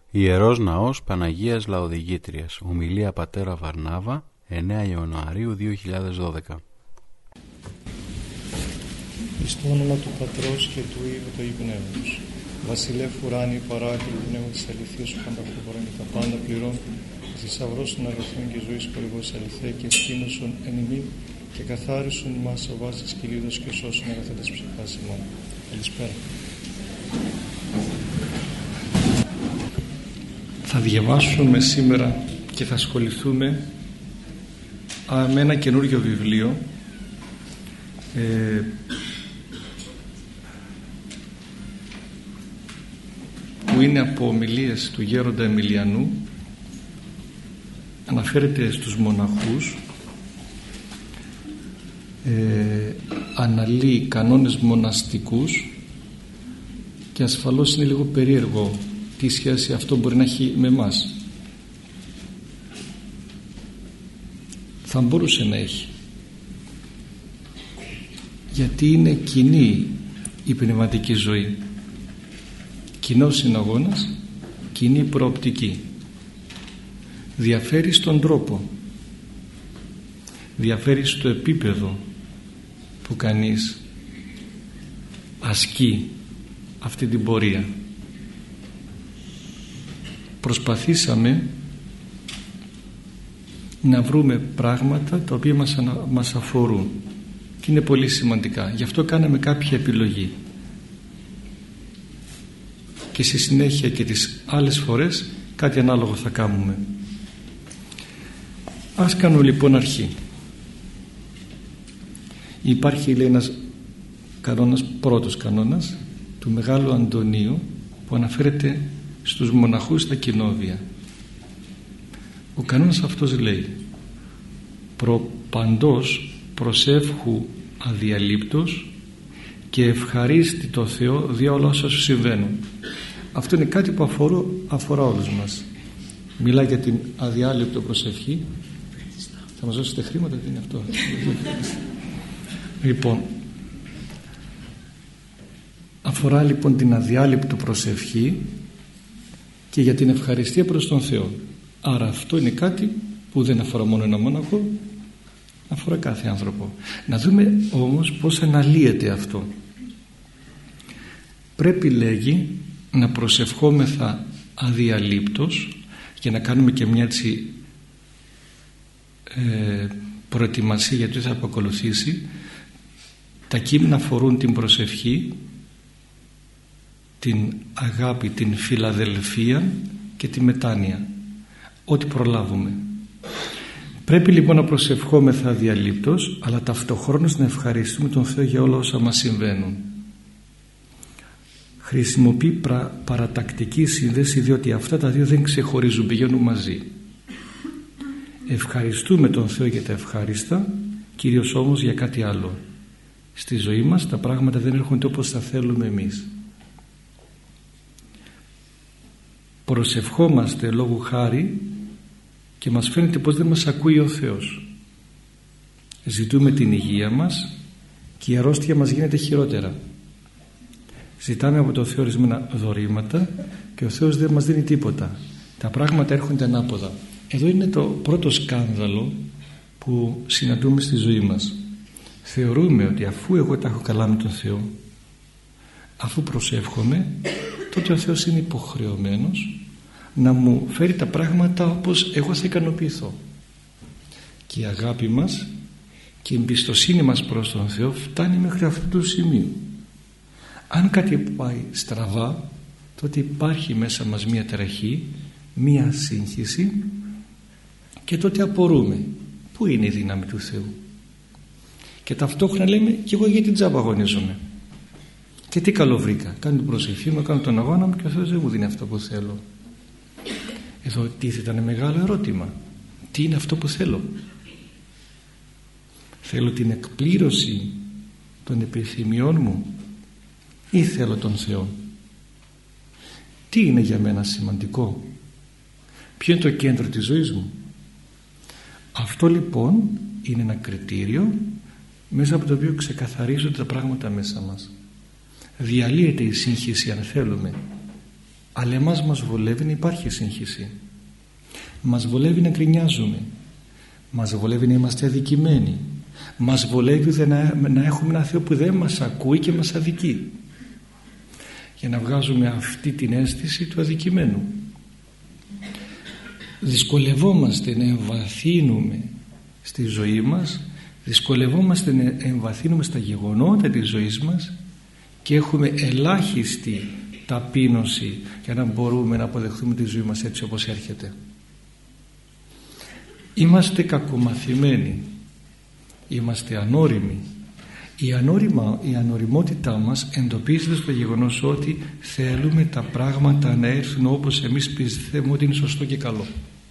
Ιερός Ναός Παναγίας Λαοδηγήτριας. Ομιλία πατέρα Βαρνάβα, 9 Ιανουαρίου 2012. Εις το όνομα του Πατρός και του Υιού του Πνεύματος. Βασιλεύ ουράνιε παράκλητο πνεύμα της αληθείας σου πανταχωρών και τα πάντα πληρών, θησαυρός των αγαθών και ζωής χορηγός αληθέ και σκήνωσον εν ημί και καθάρισον μας ο βάσης κυλίδος και σώσον αγαθέντες ψυχάς ημών. Καλησπέρα. Θα διαβάσουμε σήμερα και θα ασχοληθούμε με ένα καινούριο βιβλίο που είναι από ομιλίες του Γέροντα Εμιλιανού. Αναφέρεται στους μοναχούς, αναλύει κανόνες μοναστικούς και ασφαλώς είναι λίγο περίεργο τι σχέση αυτό μπορεί να έχει με εμάς. Θα μπορούσε να έχει, γιατί είναι κοινή η πνευματική ζωή, κοινός είναι αγώνας, κοινή προοπτική. Διαφέρει στον τρόπο, διαφέρει στο επίπεδο που κανείς ασκεί αυτή την πορεία. Προσπαθήσαμε να βρούμε πράγματα τα οποία μας αφορούν και είναι πολύ σημαντικά. Γι' αυτό κάναμε κάποια επιλογή και στη συνέχεια και τις άλλες φορές κάτι ανάλογο θα κάνουμε. Ας κάνουμε λοιπόν αρχή. Υπάρχει, λέει, ένας κανόνας, πρώτος κανόνας του Μεγάλου Αντωνίου που αναφέρεται στους μοναχούς στα κοινόβια. Ο κανόνας αυτός λέει: παντός προσεύχου αδιαλείπτος και ευχαρίστη το Θεό δια όλα όσα σου συμβαίνουν. Αυτό είναι κάτι που αφορά όλους μας. Μιλάει για την αδιάλειπτο προσευχή. Θα μας δώσετε χρήματα, τι είναι αυτό? Λοιπόν, αφορά λοιπόν την αδιάλειπτο προσευχή και για την ευχαριστία προς τον Θεό. Άρα αυτό είναι κάτι που δεν αφορά μόνο ένα μόναχο, αφορά κάθε άνθρωπο. Να δούμε όμως πώς αναλύεται αυτό. Πρέπει, λέγει, να προσευχόμεθα αδιαλείπτως, για να κάνουμε και μια έτσι προετοιμασία για το τι θα ακολουθήσει. Τα κείμενα αφορούν την προσευχή, την αγάπη, την φιλαδελφία και τη μετάνοια, ό,τι προλάβουμε. Πρέπει λοιπόν να προσευχόμεθα αδιαλείπτως, αλλά ταυτοχρόνως να ευχαριστούμε τον Θεό για όλα όσα μας συμβαίνουν. Χρησιμοποιεί παρατακτική σύνδεση, διότι αυτά τα δύο δεν ξεχωρίζουν, πηγαίνουν μαζί. Ευχαριστούμε τον Θεό για τα ευχάριστα, κυρίως όμως για κάτι άλλο. Στη ζωή μας τα πράγματα δεν έρχονται όπως θα θέλουμε εμείς. Προσευχόμαστε λόγου χάρη και μας φαίνεται πως δεν μας ακούει ο Θεός. Ζητούμε την υγεία μας και η αρρώστια μας γίνεται χειρότερα. Ζητάμε από τον Θεό ορισμένα δωρήματα και ο Θεός δεν μας δίνει τίποτα. Τα πράγματα έρχονται ανάποδα. Εδώ είναι το πρώτο σκάνδαλο που συναντούμε στη ζωή μας. Θεωρούμε ότι αφού εγώ τα έχω καλά με τον Θεό, αφού προσεύχομαι, τότε ο Θεός είναι υποχρεωμένος να μου φέρει τα πράγματα όπως εγώ θα ικανοποιηθώ. Και η αγάπη μας και η εμπιστοσύνη μας προς τον Θεό φτάνει μέχρι αυτού του σημείου. Αν κάτι πάει στραβά, τότε υπάρχει μέσα μας μία ταραχή, μία σύγχυση και τότε απορούμε πού είναι η δύναμη του Θεού. Και ταυτόχρονα λέμε, και εγώ για την τζάμπα αγωνίζομαι. Και τι καλό βρήκα? Κάνω την προσευχή μου, κάνω τον αγώνα μου και ο Θεός δεν μου δίνει αυτό που θέλω. Εδώ τίθεται ένα μεγάλο ερώτημα. Τι είναι αυτό που θέλω? Θέλω την εκπλήρωση των επιθυμιών μου ή θέλω τον Θεό? Τι είναι για μένα σημαντικό? Ποιο είναι το κέντρο της ζωής μου? Αυτό λοιπόν είναι ένα κριτήριο μέσα από το οποίο ξεκαθαρίζονται τα πράγματα μέσα μας. Διαλύεται η σύγχυση, αν θέλουμε, Αλλά εμάς μας βολεύει να υπάρχει σύγχυση. Μας βολεύει να γκρινιάζουμε. Μας βολεύει να είμαστε αδικημένοι. Μας βολεύει να έχουμε ένα Θεό που δεν μας ακούει και μας αδικεί, για να βγάζουμε αυτή την αίσθηση του αδικημένου. Δυσκολευόμαστε να εμβαθύνουμε στη ζωή μας, δυσκολευόμαστε να εμβαθύνουμε στα γεγονότα της ζωής μας και έχουμε ελάχιστη ταπείνωση για να μπορούμε να αποδεχθούμε τη ζωή μας έτσι όπως έρχεται. Είμαστε κακομαθημένοι, είμαστε ανώριμοι. Η ανωριμότητά μας εντοπίζεται στο γεγονός ότι θέλουμε τα πράγματα να έρθουν όπως εμείς πιστεύουμε ότι είναι σωστό και καλό.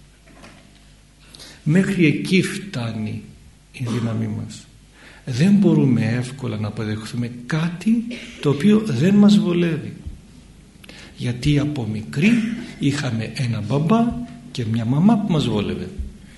Μέχρι εκεί φτάνει η δύναμή μας. Δεν μπορούμε εύκολα να αποδεχθούμε κάτι το οποίο δεν μας βολεύει, γιατί από μικροί είχαμε ένα μπαμπά και μια μαμά που μας βόλευε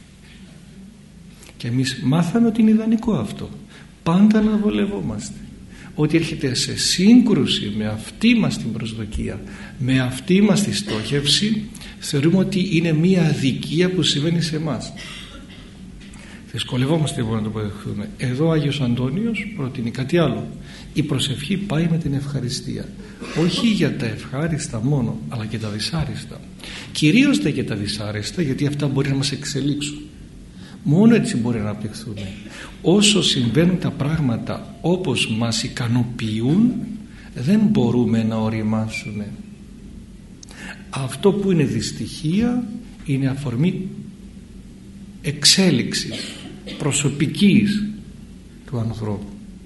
και εμείς μάθαμε ότι είναι ιδανικό αυτό, πάντα να βολευόμαστε. Ό,τι έρχεται σε σύγκρουση με αυτή μας την προσδοκία, με αυτή μας τη στόχευση, θεωρούμε ότι είναι μια αδικία που συμβαίνει σε εμάς. Δυσκολευόμαστε λοιπόν να το αποδεχθούμε. Εδώ ο Άγιος Αντώνιος προτείνει κάτι άλλο. Η προσευχή πάει με την ευχαριστία, όχι για τα ευχάριστα μόνο, αλλά και τα δυσάριστα. Κυρίως τα και τα δυσάριστα, γιατί αυτά μπορεί να μας εξελίξουν. Μόνο έτσι μπορεί να αναπτυχθούμε. Όσο συμβαίνουν τα πράγματα όπως μας ικανοποιούν, δεν μπορούμε να οριμάσουμε. Αυτό που είναι δυστυχία είναι αφορμή εξέλιξης προσωπικής του ανθρώπου.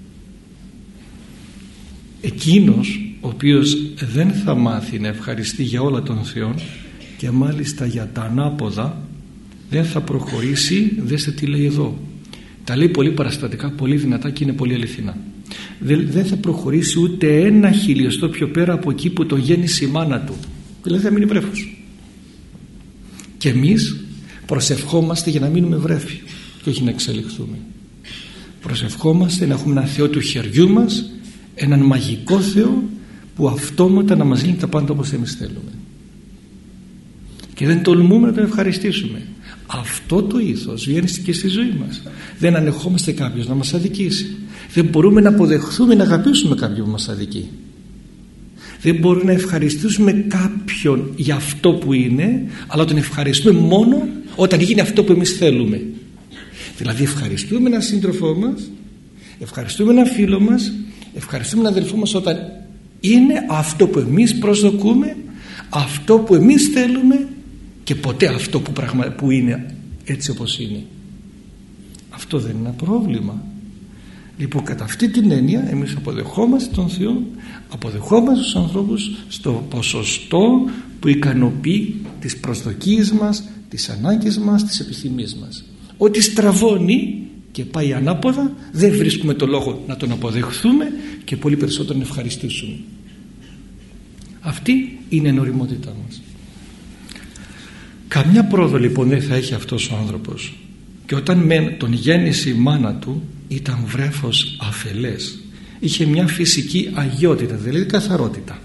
Εκείνος ο οποίος δεν θα μάθει να ευχαριστεί για όλα των Θεών και μάλιστα για τα ανάποδα, δεν θα προχωρήσει. Δέστε τι λέει εδώ, τα λέει πολύ παραστατικά, πολύ δυνατά και είναι πολύ αληθινά. Δεν θα προχωρήσει ούτε ένα χιλιοστό πιο πέρα από εκεί που το γέννησε η μάνα του, δηλαδή θα μείνει βρέφος. Και εμείς προσευχόμαστε για να μείνουμε βρέφη και όχι να εξελιχθούμε. Προσευχόμαστε να έχουμε έναν Θεό του χεριού μας, έναν μαγικό Θεό που αυτόματα να μας λύνει τα πάντα όπως εμείς θέλουμε, και δεν τολμούμε να τον ευχαριστήσουμε. Αυτό το ήθος βγαίνει και στη ζωή μας. Δεν ανεχόμαστε κάποιος να μας αδικήσει. Δεν μπορούμε να αποδεχθούμε να αγαπήσουμε κάποιον που μας αδικεί. Δεν μπορούμε να ευχαριστήσουμε κάποιον για αυτό που είναι, αλλά τον ευχαριστούμε μόνο όταν γίνει αυτό που εμείς θέλουμε. Δηλαδή ευχαριστούμε έναν σύντροφό μας, ευχαριστούμε έναν φίλο μας, ευχαριστούμε έναν αδελφό μας όταν είναι αυτό που εμείς προσδοκούμε, αυτό που εμείς θέλουμε, και ποτέ αυτό που είναι έτσι όπως είναι. Αυτό δεν είναι ένα πρόβλημα. Λοιπόν, κατά αυτή την έννοια εμείς αποδεχόμαστε τον Θεό, αποδεχόμαστε τους ανθρώπους στο ποσοστό που ικανοποιεί τις προσδοκίες μας, τις ανάγκες μας, τις επιθυμίες μας. Ό,τι στραβώνει και πάει ανάποδα, δεν βρίσκουμε το λόγο να τον αποδεχθούμε και πολύ περισσότερο να ευχαριστήσουμε. Αυτή είναι η ενωριμότητά μας. Καμιά πρόοδο λοιπόν δεν θα έχει αυτός ο άνθρωπος, και όταν τον γέννησε η μάνα του ήταν βρέφος αφελές, είχε μια φυσική αγιότητα, δηλαδή καθαρότητα.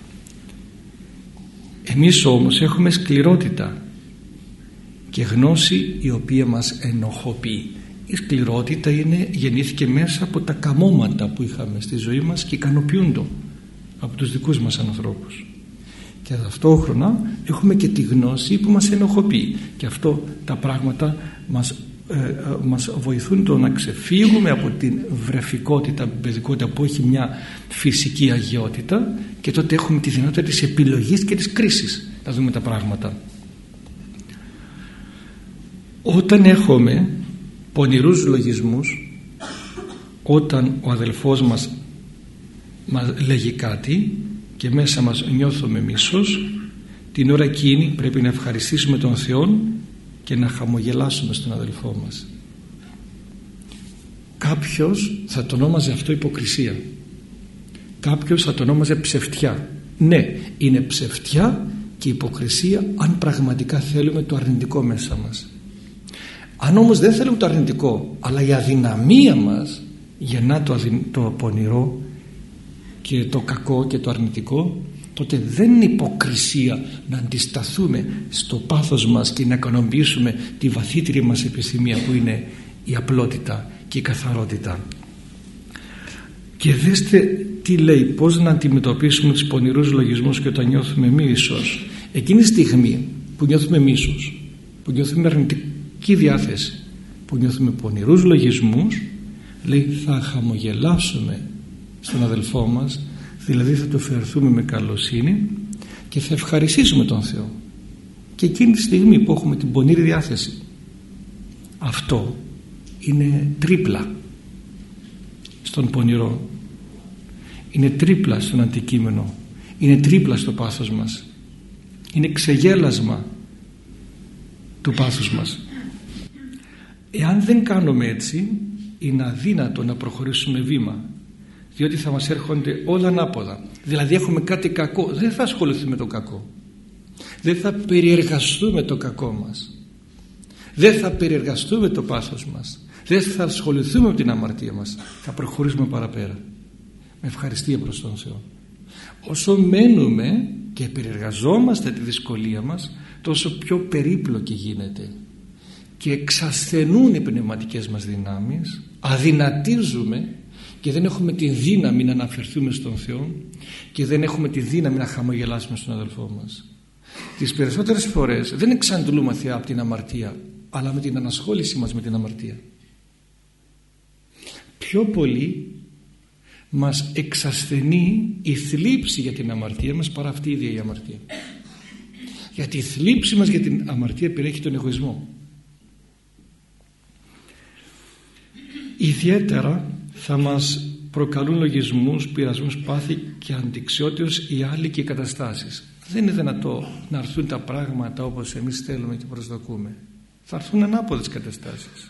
Εμείς όμως έχουμε σκληρότητα και γνώση η οποία μας ενοχοποιεί. Η σκληρότητα γεννήθηκε μέσα από τα καμώματα που είχαμε στη ζωή μας και ικανοποιούνται από τους δικούς μας ανθρώπους. Και ταυτόχρονα έχουμε και τη γνώση που μας ενοχοποιεί, και αυτό τα πράγματα μας βοηθούν το να ξεφύγουμε από την βρεφικότητα, παιδικότητα που έχει μια φυσική αγιότητα, και τότε έχουμε τη δυνατότητα της επιλογής και της κρίσης να δούμε τα πράγματα. Όταν έχουμε πονηρούς λογισμούς, όταν ο αδελφός μας λέγει κάτι και μέσα μας νιώθουμε μίσος, την ώρα εκείνη πρέπει να ευχαριστήσουμε τον Θεό και να χαμογελάσουμε στον αδελφό μας. Κάποιος θα το ονόμαζε αυτό υποκρισία, κάποιος θα το ονόμαζε ψευτιά. Ναι, είναι ψευτιά και υποκρισία αν πραγματικά θέλουμε το αρνητικό μέσα μας. Αν όμως δεν θέλουμε το αρνητικό, αλλά η αδυναμία μας γεννά το πονηρό και το κακό και το αρνητικό, τότε δεν είναι υποκρισία να αντισταθούμε στο πάθος μας και να ικανοποιήσουμε τη βαθύτερη μας επιθυμία που είναι η απλότητα και η καθαρότητα. Και δέστε τι λέει, πώς να αντιμετωπίσουμε τους πονηρούς λογισμούς και όταν νιώθουμε μίσος. Εκείνη τη στιγμή που νιώθουμε μίσος, που νιώθουμε αρνητική διάθεση, που νιώθουμε πονηρούς λογισμούς, λέει θα χαμογελάσουμε στον αδελφό μας, δηλαδή θα το φερθούμε με καλοσύνη και θα ευχαριστήσουμε τον Θεό. Και εκείνη τη στιγμή που έχουμε την πονηρή διάθεση, αυτό είναι τρίπλα στον πονηρό, είναι τρίπλα στον αντικείμενο, είναι τρίπλα στο πάθος μας, είναι ξεγέλασμα του πάθους μας. Εάν δεν κάνουμε έτσι, είναι αδύνατο να προχωρήσουμε βήμα, διότι θα μας έρχονται όλα ανάποδα. Δηλαδή έχουμε κάτι κακό, δεν θα ασχοληθούμε με το κακό, δεν θα περιεργαστούμε το κακό μας, δεν θα περιεργαστούμε το πάθος μας, δεν θα ασχοληθούμε με την αμαρτία μας, θα προχωρήσουμε παραπέρα με ευχαριστία προς τον Θεό. Όσο μένουμε και περιεργαζόμαστε τη δυσκολία μας, τόσο πιο περίπλοκη γίνεται και εξασθενούν οι πνευματικές μας δυνάμεις, αδυνατίζουμε και δεν έχουμε τη δύναμη να αναφερθούμε στον Θεό και δεν έχουμε τη δύναμη να χαμογελάσουμε στον αδελφό μας. Τις περισσότερες φορές δεν εξαντλούμε Θεά από την αμαρτία, αλλά με την ανασχόληση μας με την αμαρτία. Πιο πολύ μας εξασθενεί η θλίψη για την αμαρτία μας παρά αυτή η ίδια η αμαρτία. Γιατί η θλίψη μας για την αμαρτία περιέχει τον εγωισμό. Ιδιαίτερα θα μας προκαλούν λογισμούς, πειρασμούς, πάθη και αντιξιότητες οι άλλοι και οι καταστάσεις. Δεν είναι δυνατό να έρθουν τα πράγματα όπως εμείς θέλουμε και προσδοκούμε. Θα έρθουν ανάποδες καταστάσεις.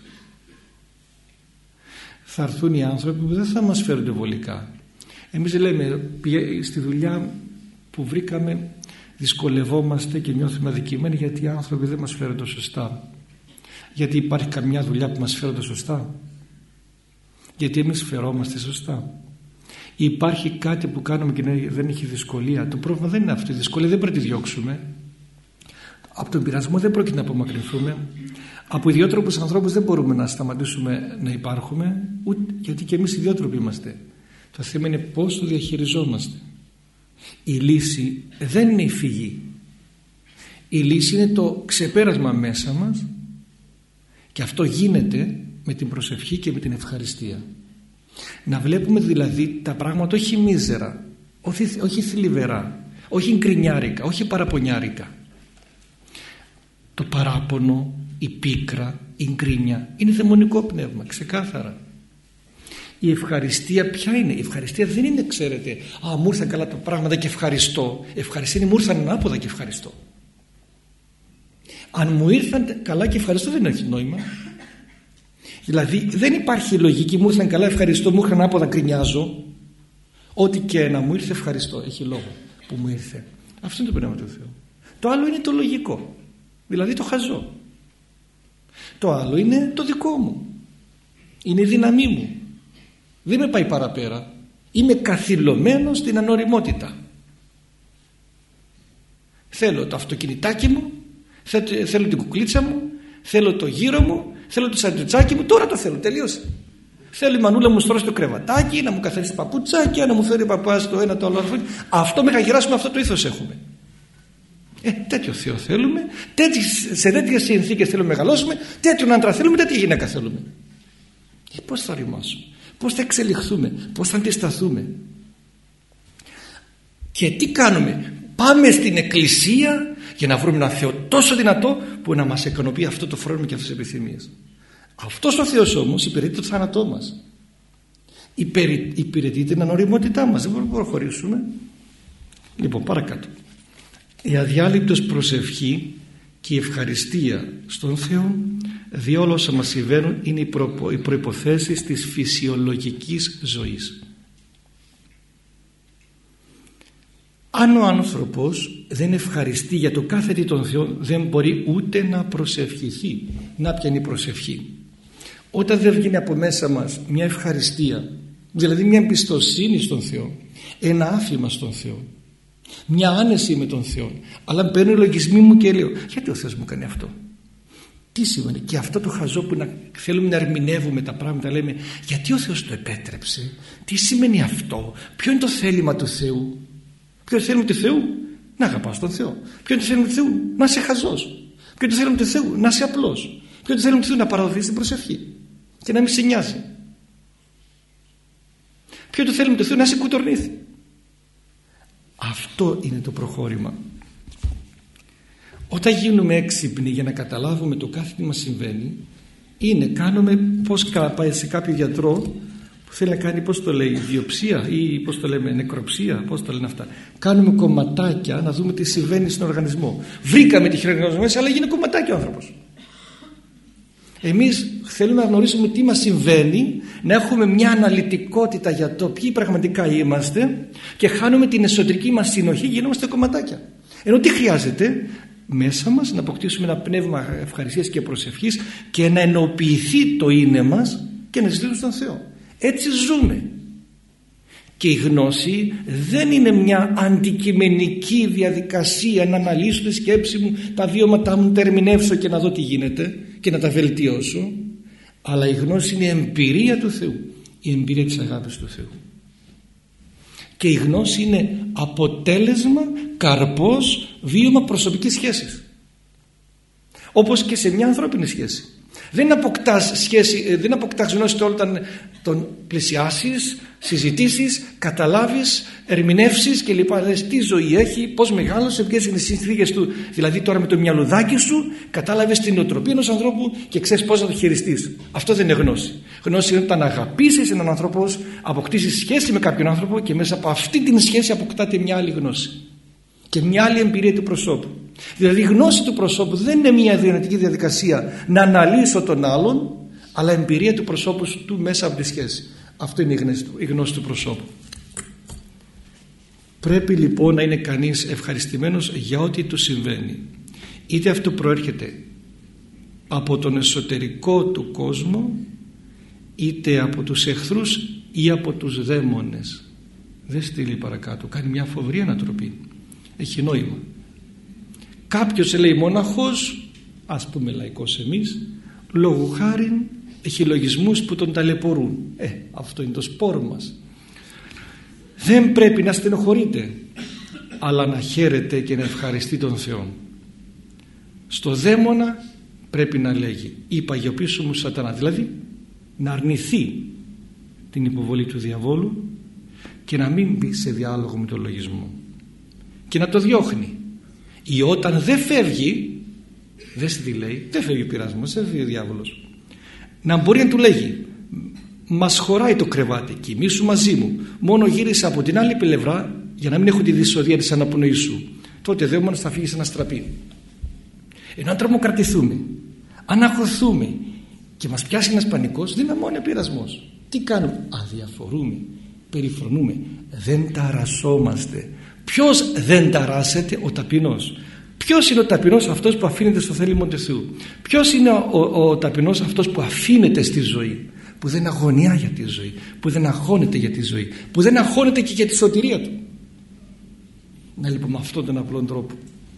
Θα έρθουν οι άνθρωποι που δεν θα μας φέρουν βολικά. Εμείς λέμε στη δουλειά που βρήκαμε δυσκολευόμαστε και νιώθουμε αδικημένοι γιατί οι άνθρωποι δεν μας φέρουν το σωστά. Γιατί υπάρχει καμιά δουλειά που μας φέρουν το σωστά? Γιατί εμείς φερόμαστε σωστά? Υπάρχει κάτι που κάνουμε και δεν έχει δυσκολία? Το πρόβλημα δεν είναι αυτό. Η δυσκολία δεν πρέπει να τη διώξουμε. Από τον πειρασμό δεν πρόκειται να απομακρυνθούμε. Από ιδιότροπους ανθρώπους δεν μπορούμε να σταματήσουμε να υπάρχουμε, ούτε, γιατί και εμείς ιδιότροποι είμαστε. Το θέμα είναι πώς το διαχειριζόμαστε. Η λύση δεν είναι η φυγή. Η λύση είναι το ξεπέρασμα μέσα μας, και αυτό γίνεται με την προσευχή και με την ευχαριστία. Να βλέπουμε δηλαδή τα πράγματα όχι μίζερα, όχι θλιβερά, όχι γκρινιάρικα, όχι παραπονιάρικα. Το παράπονο, η πίκρα, η γκρίνια είναι δαιμονικό πνεύμα, ξεκάθαρα. Η ευχαριστία ποια είναι? Η ευχαριστία δεν είναι, ξέρετε, μου ήρθαν καλά τα πράγματα και ευχαριστώ. Ευχαριστία είναι μου ήρθαν ανάποδα και ευχαριστώ. Αν μου ήρθαν καλά και ευχαριστώ δεν έχει νόημα. Δηλαδή δεν υπάρχει λογική μου ήρθαν καλά ευχαριστώ, μου ήρθαν ανάποδα γκρινιάζω. Ό,τι και να μου ήρθε ευχαριστώ, έχει λόγο που μου ήρθε. Αυτό είναι το πνεύμα του Θεού. Το άλλο είναι το λογικό, δηλαδή το χαζό. Το άλλο είναι το δικό μου, είναι η δύναμή μου, δεν με πάει παραπέρα, είμαι καθυλωμένος στην ανοριμότητα. Θέλω το αυτοκινητάκι μου, θέλω την κουκλίτσα μου, θέλω το γύρο μου, θέλω το σαντουιτσάκι μου, τώρα το θέλω, τελείωσε. Θέλω η μανούλα μου στρώσει το κρεβατάκι, να μου καθαρίσει παπουτσάκια, να μου φέρει παπάς το ένα το άλλο. Αυτό μέχρι να γυράσουμε αυτό το ήθος έχουμε. Τέτοιο Θεό θέλουμε, σε τέτοιες συνθήκες θέλουμε να μεγαλώσουμε, τέτοιον άντρα θέλουμε, τέτοια γυναίκα θέλουμε. Πώς θα ρημάσουμε, πώς θα εξελιχθούμε, πώς θα αντισταθούμε? Και τι κάνουμε? Πάμε στην εκκλησία για να βρούμε ένα Θεό τόσο δυνατό που να μας ικανοποιεί αυτό το φρόνημα και αυτές τις επιθυμίες. Αυτός ο Θεός όμως υπηρετεί το θάνατό μας, υπηρετεί την ανοριμότητά μας, δεν μπορούμε να προχωρήσουμε. Λοιπόν, παρακάτω. Η αδιάλειπτος προσευχή και η ευχαριστία στον Θεό, διόλου όσα μας συμβαίνουν είναι οι προϋποθέσεις της φυσιολογικής ζωής. Αν ο άνθρωπος δεν ευχαριστεί για το κάθε τι των Θεών, δεν μπορεί ούτε να προσευχηθεί, να πιάνει προσευχή. Όταν δεν βγαίνει από μέσα μας μια ευχαριστία, δηλαδή μια εμπιστοσύνη στον Θεό, ένα άφημα στον Θεό, μια άνεση με τον Θεό. Αλλά παίρνω οι λογισμοί μου και λέω, γιατί ο Θεός μου κάνει αυτό? Τι σημαίνει? Και αυτό το χαζό που θέλουμε να ερμηνεύουμε τα πράγματα, λέμε, γιατί ο Θεός το επέτρεψε? Τι σημαίνει αυτό? Ποιο είναι το θέλημα του Θεού? Ποιο είναι το θέλημα του Θεού? Να αγαπάς τον Θεό. Ποιο είναι το θέλημα του Θεού? Να είσαι χαζός. Ποιο είναι το θέλημα του Θεού? Να είσαι απλός. Ποιο είναι το θέλημα του Θεού? Να παραδοθείς την προσευχή και να μην σε νοιάζει. Ποιο είναι το θέλημα του Θεού? Να είσαι κουτορνήθη. Αυτό είναι το προχώρημα. Όταν γίνουμε έξυπνοι για να καταλάβουμε το κάθε τι μας συμβαίνει, κάνουμε πώς πάει σε κάποιο γιατρό που θέλει να κάνει, πώς το λέει, βιοψία ή πώς το λέμε, νεκροψία, πώς το λένε αυτά. Κάνουμε κομματάκια να δούμε τι συμβαίνει στον οργανισμό. Βρήκαμε τη χειρουργία μέσα, αλλά γίνει κομματάκι ο άνθρωπος. Εμείς θέλουμε να γνωρίσουμε τι μας συμβαίνει, να έχουμε μια αναλυτικότητα για το ποιοι πραγματικά είμαστε, και χάνουμε την εσωτερική μας συνοχή, γινόμαστε κομματάκια. Ενώ τι χρειάζεται? Μέσα μας να αποκτήσουμε ένα πνεύμα ευχαριστίας και προσευχής και να ενοποιηθεί το είναι μας και να ζητήσουμε στον Θεό. Έτσι ζούμε. Και η γνώση δεν είναι μια αντικειμενική διαδικασία να αναλύσω τη σκέψη μου, τα βιώματά μου, να τα ερμηνεύσω και να δω τι γίνεται και να τα βελτιώσω. Αλλά η γνώση είναι η εμπειρία του Θεού, η εμπειρία της αγάπης του Θεού. Και η γνώση είναι αποτέλεσμα, καρπός, βίωμα προσωπικής σχέσης. Όπως και σε μια ανθρώπινη σχέση. Δεν αποκτάς γνώση όταν τον πλησιάσεις, συζητήσεις, καταλάβεις, ερμηνεύσεις και λοιπά. Λες τι ζωή έχει, πώς μεγάλωσε, ποιες είναι οι συνθήκες του. Δηλαδή τώρα με το μυαλουδάκι σου κατάλαβες την νοοτροπία ενός ανθρώπου και ξέρεις πώς να το χειριστείς. Αυτό δεν είναι γνώση. Γνώση είναι όταν αγαπήσεις έναν άνθρωπο, αποκτήσεις σχέση με κάποιον άνθρωπο και μέσα από αυτή την σχέση αποκτάτε μια άλλη γνώση και μια άλλη εμπειρία του προσώπου. Δηλαδή η γνώση του προσώπου δεν είναι μια διανοητική διαδικασία να αναλύσω τον άλλον, αλλά εμπειρία του προσώπου του μέσα από τη σχέση. Αυτό είναι η γνώση του προσώπου. Πρέπει λοιπόν να είναι κανείς ευχαριστημένος για ό,τι του συμβαίνει. Είτε αυτό προέρχεται από τον εσωτερικό του κόσμο, είτε από τους εχθρούς ή από τους δαίμονες. Δεν στείλει παρακάτω, κάνει μια φοβερή ανατροπή. Έχει νόημα. Κάποιος λέει μοναχός, ας πούμε λαϊκός εμείς, λόγου χάριν έχει λογισμούς που τον ταλαιπωρούν. Αυτό είναι το σπόρο μας. Δεν πρέπει να στενοχωρείτε, αλλά να χαίρετε και να ευχαριστεί τον Θεό. Στο δαίμονα πρέπει να λέγει «Η παγιοποίησου μου σατανά», δηλαδή να αρνηθεί την υποβολή του διαβόλου και να μην μπει σε διάλογο με τον λογισμό και να το διώχνει. Ή όταν δεν φεύγει, δεν τι λέει, δεν φεύγει ο πειρασμός, δεν φεύγει ο διάβολος, να μπορεί να του λέγει «Μας χωράει το κρεβάτι, κοιμήσου μαζί μου, μόνο γύρισε από την άλλη πλευρά για να μην έχω τη δυσοδεία της αναπνοής σου». Τότε δαίμονας θα φύγει σε ένα στραπή. Ενώ αν τρομοκρατηθούμε, αν αγχωθούμε και μας πιάσει ένας πανικός, δυναμώνει ο πειρασμός. Τι κάνουμε? Αδιαφορούμε, περιφρονούμε, δεν ταρασσόμαστε. Ποιος δεν ταράσσεται? Ο ταπεινός. Ποιος είναι ο ταπεινός? Αυτός που αφήνεται στο θέλημα του Θεού. Ποιος είναι ο ταπεινός? Αυτός που αφήνεται στη ζωή, που δεν αγωνιά για τη ζωή, που δεν αγχώνεται για τη ζωή, που δεν αγχώνεται και για τη σωτηρία του. Να λοιπόν με αυτόν τον απλό τρόπο.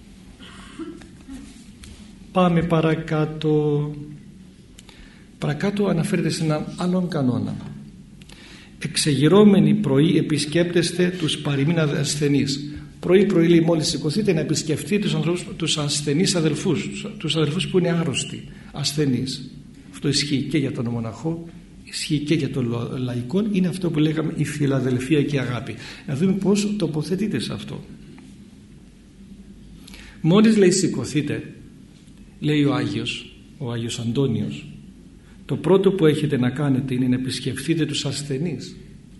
Πάμε παρακάτω. Παρακάτω αναφέρεται σε έναν άλλον κανόνα. Εξεγειρώμενοι πρωί επισκέπτεστε τους παροιμήν ασθενείς. Πρωί λέει, μόλις σηκωθείτε, να επισκεφτείτε τους ασθενείς αδελφούς, τους αδελφούς που είναι άρρωστοι, ασθενείς. Αυτό ισχύει και για τον μοναχό, ισχύει και για τον λαϊκό. Είναι αυτό που λέγαμε η φιλαδελφία και η αγάπη. Να δούμε πώς τοποθετείτε σε αυτό. Μόλις λέει σηκωθείτε, λέει ο Άγιος Αντώνιος, το πρώτο που έχετε να κάνετε είναι να επισκεφθείτε τους ασθενείς.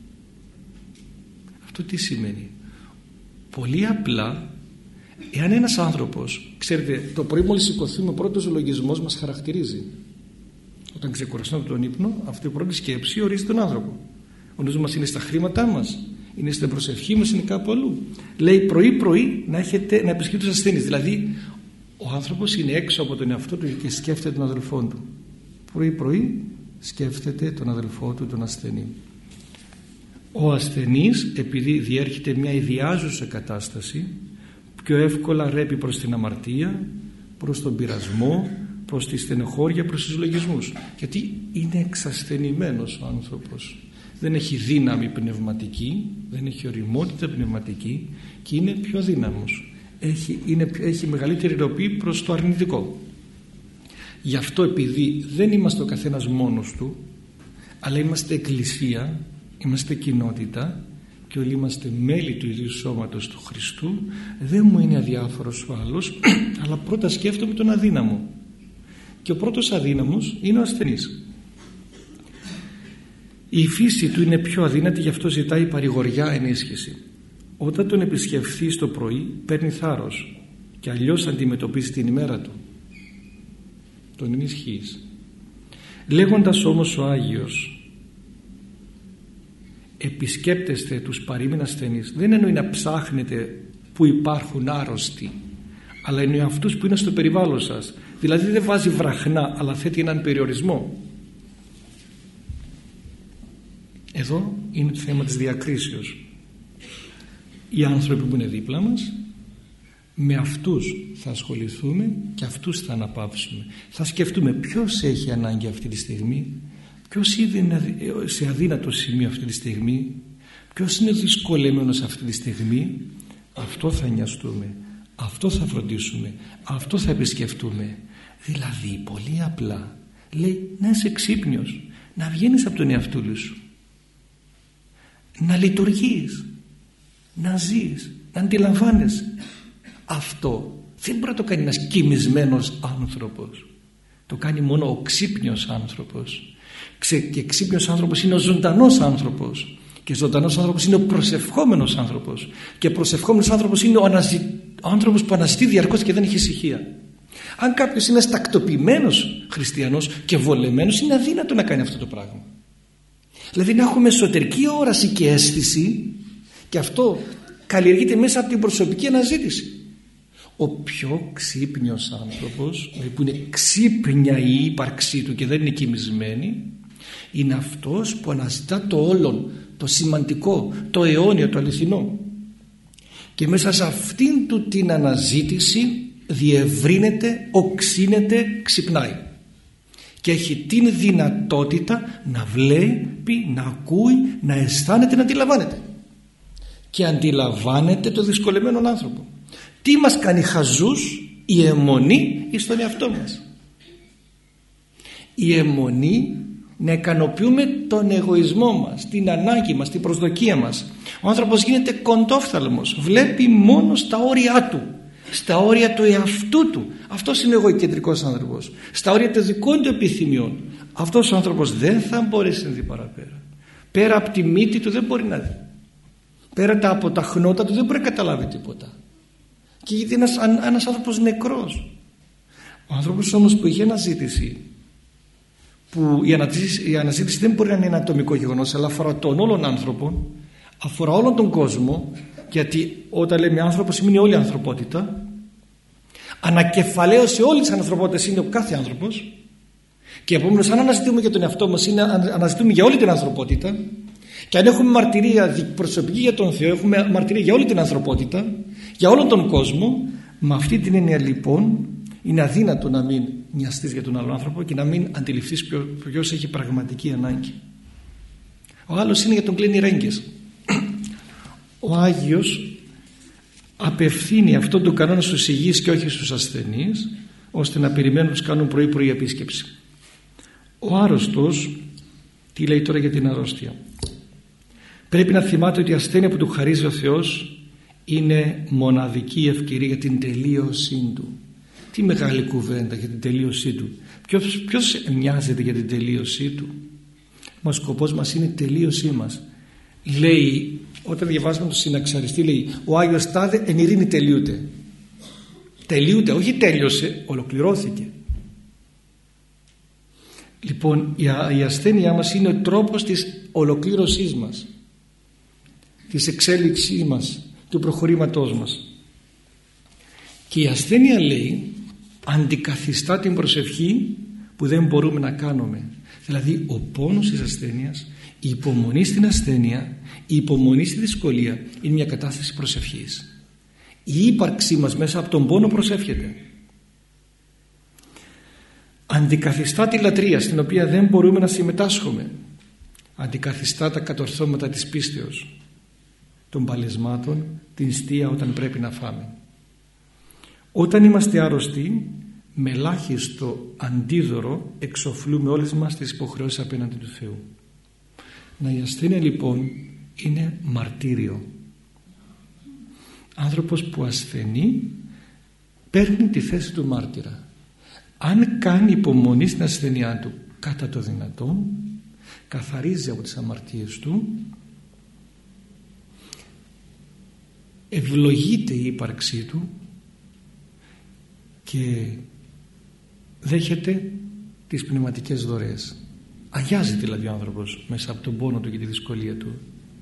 Αυτό τι σημαίνει? Πολύ απλά, εάν ένας άνθρωπος, ξέρετε, το πρωί μόλις σηκωθούμε, ο πρώτος λογισμός μας χαρακτηρίζει. Όταν ξεκουραστούμε από τον ύπνο, αυτή η πρώτη σκέψη ορίζει τον άνθρωπο. Ο νους μας είναι στα χρήματά μας, είναι στην προσευχή μας, είναι κάπου αλλού. Λέει πρωί να επισκεφτείτε τους ασθενείς. Δηλαδή ο άνθρωπος είναι έξω από τον εαυτό του και σκέφτεται τον αδελφό του. Πρωί σκέφτεται τον αδελφό του, τον ασθενή. Ο ασθενής, επειδή διέρχεται μια ιδιάζουσα κατάσταση, πιο εύκολα ρέπει προς την αμαρτία, προς τον πειρασμό, προς τη στενοχώρια, προς τους λογισμούς, γιατί είναι εξασθενημένος ο άνθρωπος, δεν έχει δύναμη πνευματική, δεν έχει ωριμότητα πνευματική και είναι πιο αδύναμος, έχει μεγαλύτερη ροπή προς το αρνητικό. Γι' αυτό, επειδή δεν είμαστε ο καθένας μόνος του, αλλά είμαστε εκκλησία, είμαστε κοινότητα και όλοι είμαστε μέλη του ίδιου σώματος του Χριστού, δεν μου είναι αδιάφορος ο άλλος, αλλά πρώτα σκέφτομαι τον αδύναμο. Και ο πρώτος αδύναμος είναι ο ασθενής. Η φύση του είναι πιο αδύνατη, γι' αυτό ζητάει παρηγοριά, ενίσχυση. Όταν τον επισκεφθεί το πρωί, παίρνει θάρρος και αλλιώς αντιμετωπίζει την ημέρα του. Τον ενισχύεις. Λέγοντας όμως ο Άγιος, επισκέπτεστε τους παροίμην ασθενείς, δεν εννοεί να ψάχνετε που υπάρχουν άρρωστοι, αλλά εννοεί αυτούς που είναι στο περιβάλλον σας. Δηλαδή δεν βάζει βραχνά, αλλά θέτει έναν περιορισμό. Εδώ είναι το θέμα της διακρίσεως. Οι άνθρωποι που είναι δίπλα μας, με αυτούς θα ασχοληθούμε και αυτούς θα αναπαύσουμε. Θα σκεφτούμε ποιος έχει ανάγκη αυτή τη στιγμή, ποιος είναι σε αδύνατο σημείο αυτή τη στιγμή, ποιος είναι δυσκολεμένος αυτή τη στιγμή. Αυτό θα νοιαστούμε, αυτό θα φροντίσουμε, αυτό θα επισκεφτούμε. Δηλαδή πολύ απλά λέει να είσαι ξύπνιος, να βγαίνεις από τον εαυτό σου, να λειτουργείς, να ζεις, να αντιλαμβάνεσαι. Αυτό δεν μπορεί να το κάνει ένας κοιμισμένος άνθρωπος, το κάνει μόνο ο ξύπνιος άνθρωπος. Και ξύπνιος άνθρωπος είναι ο ζωντανός άνθρωπος, και ζωντανός άνθρωπος είναι ο προσευχόμενος άνθρωπος, και προσευχόμενος άνθρωπος είναι ο άνθρωπος που αναζητεί διαρκώς και δεν έχει ησυχία. Αν κάποιος είναι τακτοποιημένος χριστιανός και βολεμένος, είναι αδύνατο να κάνει αυτό το πράγμα. Δηλαδή να έχουμε εσωτερική όραση και αίσθηση, και αυτό καλλιεργείται μέσα από την προσωπική αναζήτηση. Ο πιο ξύπνιος άνθρωπος, δηλαδή που είναι ξύπνια η ύπαρξή του και δεν είναι κοιμισμένη, είναι αυτός που αναζητά το όλον, το σημαντικό, το αιώνιο, το αληθινό. Και μέσα σε αυτήν του την αναζήτηση διευρύνεται, οξύνεται, ξυπνάει. Και έχει την δυνατότητα να βλέπει, να ακούει, να αισθάνεται, να αντιλαμβάνεται. Και αντιλαμβάνεται το δυσκολεμένο άνθρωπο. Τι μας κάνει χαζούς? Η αιμονή στον εαυτό μας. Η αιμονή να ικανοποιούμε τον εγωισμό μας, την ανάγκη μας, την προσδοκία μας. Ο άνθρωπος γίνεται κοντόφθαλμος, βλέπει μόνο στα όρια του, στα όρια του εαυτού του. Αυτός είναι ο εγωκεντρικός άνθρωπος, στα όρια των δικών του επιθυμιών. Αυτός ο άνθρωπος δεν θα μπορέσει να δει παραπέρα. Πέρα από τη μύτη του δεν μπορεί να δει. Πέρα από τα χνότα του δεν μπορεί να καταλάβει τίποτα. Και γιατί ένας άνθρωπος νεκρός. Ο άνθρωπος όμως που είχε αναζήτηση, που η αναζήτηση δεν μπορεί να είναι ένα ατομικό γεγονός, αλλά αφορά τον όλων άνθρωπον, αφορά όλον τον κόσμο, γιατί όταν λέμε άνθρωπος σημαίνει όλη η ανθρωπότητα. Ανακεφαλαίωση όλης της ανθρωπότητας είναι ο κάθε άνθρωπος, και επομένως αν αναζητούμε για τον εαυτό μας, αναζητούμε για όλη την ανθρωπότητα. Και αν έχουμε μαρτυρία προσωπική για τον Θεό, έχουμε μαρτυρία για όλη την ανθρωπότητα, για όλον τον κόσμο. Με αυτή την έννοια λοιπόν είναι αδύνατο να μην νοιαστείς για τον άλλο άνθρωπο και να μην αντιληφθείς ποιος έχει πραγματική ανάγκη. Ο άλλος είναι για τον κλείνει ρέγγες. Ο Άγιος απευθύνει αυτόν τον κανόνα στους υγιείς και όχι στους ασθενείς, ώστε να περιμένουν τους κάνουν πρωί-πρωί επίσκεψη. Ο άρρωστος τι λέει τώρα για την αρρώστια? Πρέπει να θυμάται ότι η ασθένεια που του χαρίζει ο Θεός είναι μοναδική ευκαιρία για την τελείωσή του. Τι μεγάλη κουβέντα για την τελείωσή του. Ποιος νοιάζεται για την τελείωσή του? Ο σκοπός μας είναι η τελείωσή μας. Λέει, όταν διαβάζουμε τον συναξαριστή, λέει ο Άγιος τάδε εν ειρήνη τελείωται. Τελείωται, όχι τέλειωσε, ολοκληρώθηκε. Λοιπόν, η ασθένειά μας είναι ο τρόπος της ολοκλήρωσής μας, της εξέλιξής μας, του προχωρήματός μας. Και η ασθένεια, λέει, αντικαθιστά την προσευχή που δεν μπορούμε να κάνουμε. Δηλαδή ο πόνος της ασθένειας Η υπομονή στην ασθένεια, η υπομονή στη δυσκολία είναι μια κατάσταση προσευχής. Η ύπαρξή μας μέσα από τον πόνο προσεύχεται. Αντικαθιστά τη λατρεία στην οποία δεν μπορούμε να συμμετάσχουμε. Αντικαθιστά τα κατορθώματα της πίστεως, των παλεσμάτων, την στία όταν πρέπει να φάμε. Όταν είμαστε άρρωστοι, με ελάχιστο αντίδωρο εξοφλούμε όλες μας τις υποχρεώσεις απέναντι του Θεού. Η ασθένεια λοιπόν είναι μαρτύριο. Άνθρωπος που ασθενεί παίρνει τη θέση του μάρτυρα. Αν κάνει υπομονή στην ασθενειά του κατά το δυνατόν, καθαρίζει από τις αμαρτίες του, ευλογείται η ύπαρξή του και δέχεται τις πνευματικές δωρεές. Αγιάζει δηλαδή ο άνθρωπος μέσα από τον πόνο του και τη δυσκολία του.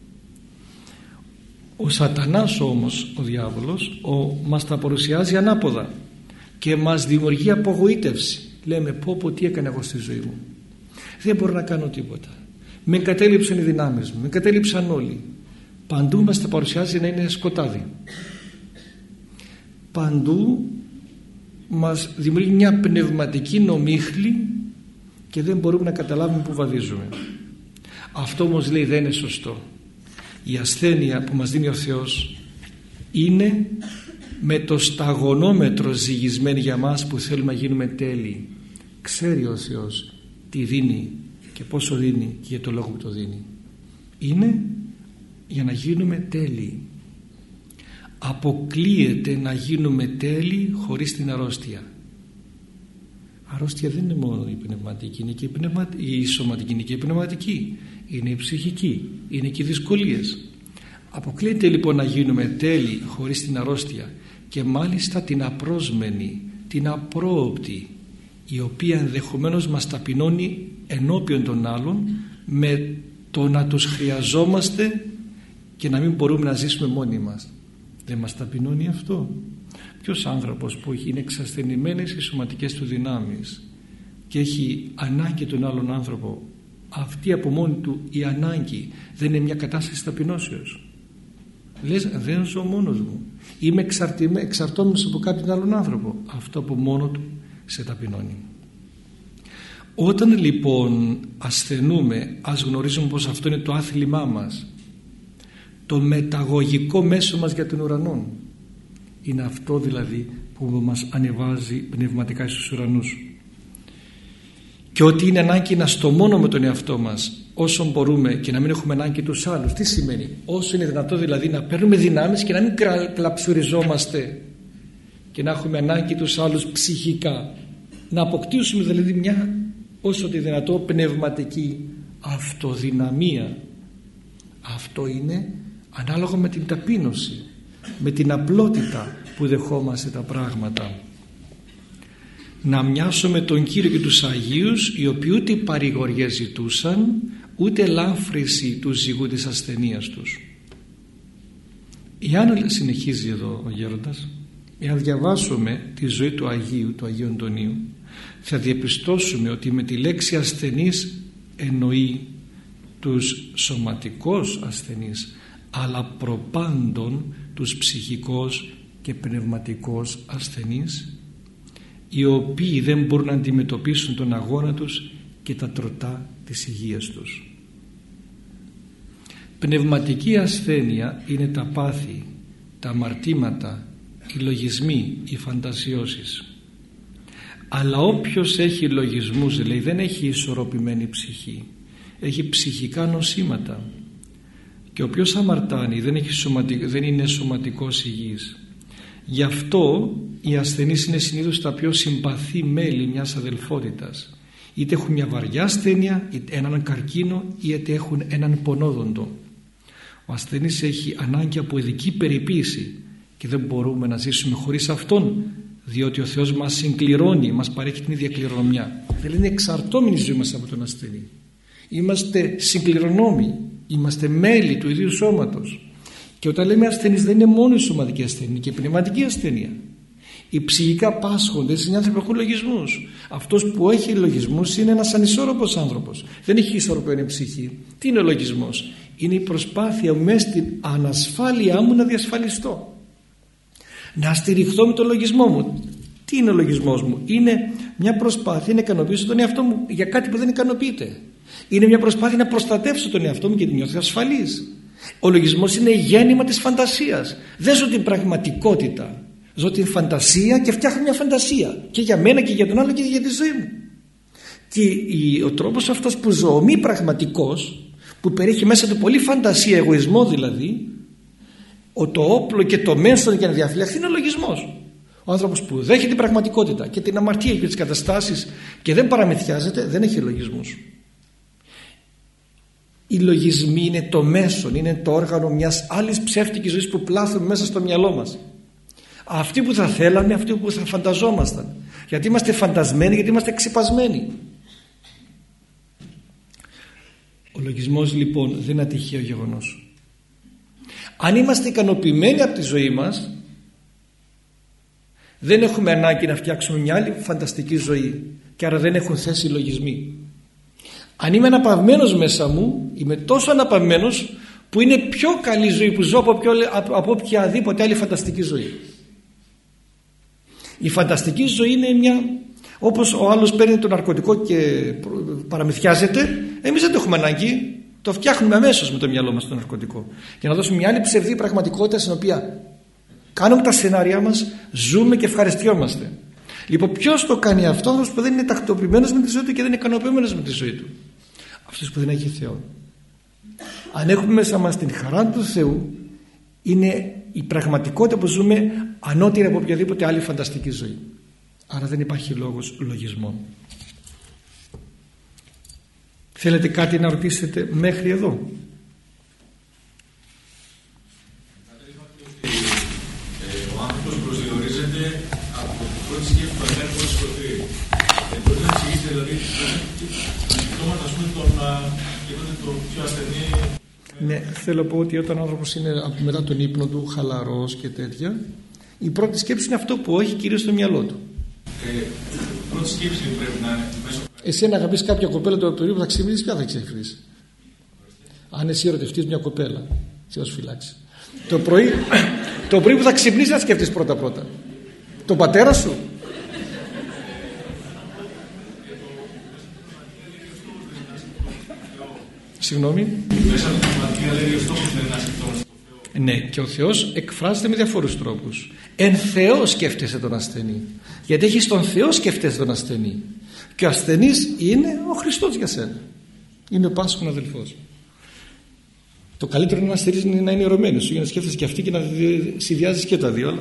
Ο σατανάς όμως, ο διάβολος, μας τα παρουσιάζει ανάποδα και μας δημιουργεί απογοήτευση. Λέμε πω τι έκανα εγώ στη ζωή μου. Δεν μπορώ να κάνω τίποτα. Με εγκατέλειψαν οι δυνάμεις μου, με εγκατέλειψαν όλοι. Παντού μας τα παρουσιάζει να είναι σκοτάδι. Παντού μας δημιουργεί μια πνευματική νομίχλη και δεν μπορούμε να καταλάβουμε που βαδίζουμε. Αυτό όμως λέει δεν είναι σωστό. Η ασθένεια που μας δίνει ο Θεός είναι με το σταγονόμετρο ζυγισμένη για μας που θέλουμε να γίνουμε τέλειοι. Ξέρει ο Θεός τι δίνει και πόσο δίνει και για το λόγο που το δίνει. Είναι για να γίνουμε τέλειοι. Αποκλείεται να γίνουμε τέλειοι χωρίς την αρρώστια. Αρρώστια δεν είναι μόνο η πνευματική, είναι και η σωματική, είναι και η πνευματική, είναι η ψυχική, είναι και οι δυσκολίες. Αποκλείεται λοιπόν να γίνουμε τέλειοι χωρίς την αρρώστια και μάλιστα την απρόσμενη, την απρόοπτη, η οποία ενδεχομένως μας ταπεινώνει ενώπιον των άλλων με το να τους χρειαζόμαστε και να μην μπορούμε να ζήσουμε μόνοι μας. Δεν μας ταπεινώνει αυτό? Ποιος άνθρωπος που είναι εξασθενημένες οι σωματικές του δυνάμεις και έχει ανάγκη τον άλλον άνθρωπο, αυτή από μόνη του η ανάγκη δεν είναι μια κατάσταση ταπεινώσεως? Λες δεν ζω μόνος μου, είμαι εξαρτώμενος από κάποιον άλλον άνθρωπο. Αυτό από μόνο του σε ταπεινώνει. Όταν λοιπόν ασθενούμε, ας γνωρίζουμε πως αυτό είναι το άθλημά μας, το μεταγωγικό μέσο μας για τον ουρανό. Είναι αυτό δηλαδή που μας ανεβάζει πνευματικά στους ουρανούς. Και ότι είναι ανάγκη να στομώνουμε τον εαυτό μας όσο μπορούμε και να μην έχουμε ανάγκη τους άλλους. Τι σημαίνει? Όσο είναι δυνατό δηλαδή να παίρνουμε δυνάμεις και να μην κλαψουριζόμαστε και να έχουμε ανάγκη τους άλλους ψυχικά. Να αποκτήσουμε δηλαδή μια όσο τη δυνατό πνευματική αυτοδυναμία. Αυτό είναι ανάλογα με την ταπείνωση, με την απλότητα που δεχόμαστε τα πράγματα. Να μοιάσουμε τον Κύριο και τους Αγίους, οι οποίοι ούτε παρηγοριές ζητούσαν, ούτε ελάφρυνση του ζυγού της ασθενείας τους. Εάν συνεχίζει εδώ ο γέροντας, εάν διαβάσουμε τη ζωή του Αγίου, του Αγίου Αντωνίου, θα διαπιστώσουμε ότι με τη λέξη ασθενής εννοεί τους σωματικούς ασθενείς, αλλά προπάντων τους ψυχικούς και πνευματικούς ασθενείς, οι οποίοι δεν μπορούν να αντιμετωπίσουν τον αγώνα τους και τα τροτά της υγείας τους. Πνευματική ασθένεια είναι τα πάθη, τα αμαρτήματα, οι λογισμοί, οι φαντασιώσεις. Αλλά όποιος έχει λογισμούς, λέει, δεν έχει ισορροπημένη ψυχή, έχει ψυχικά νοσήματα. Και όποιος αμαρτάνει δεν είναι σωματικός υγιής. Γι' αυτό οι ασθενείς είναι συνήθως τα πιο συμπαθή μέλη μιας αδελφότητας. Είτε έχουν μια βαριά ασθένεια, είτε έναν καρκίνο, είτε έχουν έναν πονόδοντο. Ο ασθενής έχει ανάγκη από ειδική περιποίηση και δεν μπορούμε να ζήσουμε χωρίς αυτόν, διότι ο Θεός μας συγκληρώνει, μας παρέχει την ίδια κληρονομιά. Δηλαδή είναι εξαρτώμενη η ζωή μας από τον ασθενή. Είμαστε συγκληρονόμοι, είμαστε μέλη του ίδιου σώματος. Και όταν λέμε ασθενής δεν είναι μόνο η σωματική ασθένεια, είναι και η πνευματική ασθένεια. Οι ψυχικά πάσχοντες είναι άνθρωποι που έχουν λογισμούς. Αυτός που έχει λογισμούς είναι ένας ανισόρροπος άνθρωπος. Δεν έχει ισορροπημένη ψυχή. Τι είναι ο λογισμός? Είναι η προσπάθεια μέσα στην ανασφάλειά μου να διασφαλιστώ. Να στηριχθώ με τον λογισμό μου. Τι είναι ο λογισμός μου? Είναι μια προσπάθεια να ικανοποιήσω τον εαυτό μου για κάτι που δεν ικανοποιείται. Είναι μια προσπάθεια να προστατεύσω τον εαυτό μου και να νιώθω ασφαλής. Ο λογισμός είναι γέννημα της φαντασίας. Δεν ζω την πραγματικότητα. Ζω την φαντασία και φτιάχνω μια φαντασία. Και για μένα και για τον άλλο και για τη ζωή μου. Και ο τρόπος αυτός που ζω, μη πραγματικός, που περιέχει μέσα του πολύ φαντασία, εγωισμό δηλαδή, το όπλο και το μέσο για να διαφυλαχθεί είναι ο λογισμός. Ο άνθρωπος που δέχεται την πραγματικότητα και την αμαρτία και τις καταστάσεις και δεν παραμυθιάζεται, δεν έχει λογισμούς. Οι λογισμοί είναι το μέσον, είναι το όργανο μιας άλλης ψεύτικης ζωής που πλάθουμε μέσα στο μυαλό μας. Αυτή που θα θέλαμε, αυτή που θα φανταζόμασταν. Γιατί είμαστε φαντασμένοι, γιατί είμαστε ξεπασμένοι. Ο λογισμός λοιπόν δεν είναι ατυχαίο γεγονός. Αν είμαστε ικανοποιημένοι από τη ζωή μας, δεν έχουμε ανάγκη να φτιάξουμε μια άλλη φανταστική ζωή και άρα δεν έχουν θέση οι λογισμοί. Αν είμαι αναπαυμένος μέσα μου, είμαι τόσο αναπαυμένος που είναι πιο καλή ζωή που ζω από οποιαδήποτε άλλη φανταστική ζωή. Η φανταστική ζωή είναι μια, όπως ο άλλος παίρνει το ναρκωτικό και παραμυθιάζεται, εμείς δεν το έχουμε ανάγκη, το φτιάχνουμε αμέσως με το μυαλό μας το ναρκωτικό για να δώσουμε μια άλλη ψευδή πραγματικότητα στην οποία κάνουμε τα σενάρια μας, ζούμε και ευχαριστιόμαστε. Λοιπόν, ποιος το κάνει αυτό? Αυτός που δεν είναι τακτοποιημένος με τη ζωή του και δεν είναι ικανοποιημένος με τη ζωή του. Αυτός που δεν έχει Θεό. Αν έχουμε μέσα μας την χαρά του Θεού, είναι η πραγματικότητα που ζούμε ανώτερη από οποιαδήποτε άλλη φανταστική ζωή. Άρα δεν υπάρχει λόγος λογισμών. Θέλετε κάτι να ρωτήσετε μέχρι εδώ? Ο άνθρωπος προσδιορίζεται από την πρώτη σκέψη του ανέρχου ως σκοτρή. Μπορείτε να εξηγήσετε δηλαδή τα συμπτώματα το πιο ασθενή? Ναι, θέλω να πω ότι όταν ο άνθρωπος είναι μετά τον ύπνο του χαλαρός και τέτοια, η πρώτη σκέψη είναι αυτό που έχει κυρίως στο μυαλό του. Πρώτη σκέψη πρέπει να είναι μέσω. Εσύ να αγαπήσεις κάποια κοπέλα το πρωί που θα ξυπνήσεις, ποια θα ξεφρείς? Αν εσύ ερωτευτείς μια κοπέλα, Θεός φυλάξει. Το πρωί που θα ξυπνήσεις θα σκεφτείς πρώτα. Τον πατέρα σου. Συγγνώμη. Μέσα από την πνευματική λέει ο στόχος δεν είναι να σκεφτόμαστε το Θεό. Ναι, και ο Θεός εκφράζεται με διαφόρους τρόπους. Εν Θεό σκέφτεσαι τον ασθενή. Γιατί έχεις τον Θεό σκέφτεσαι τον ασθενή. Και ο ασθενής είναι ο Χριστός για σένα. Είναι ο πάσχων αδελφός. Το καλύτερο είναι να ασθενής να είναι ερωμένος σου για να σκέφτεσαι και αυτή και να συνδυάζεις και τα δύο.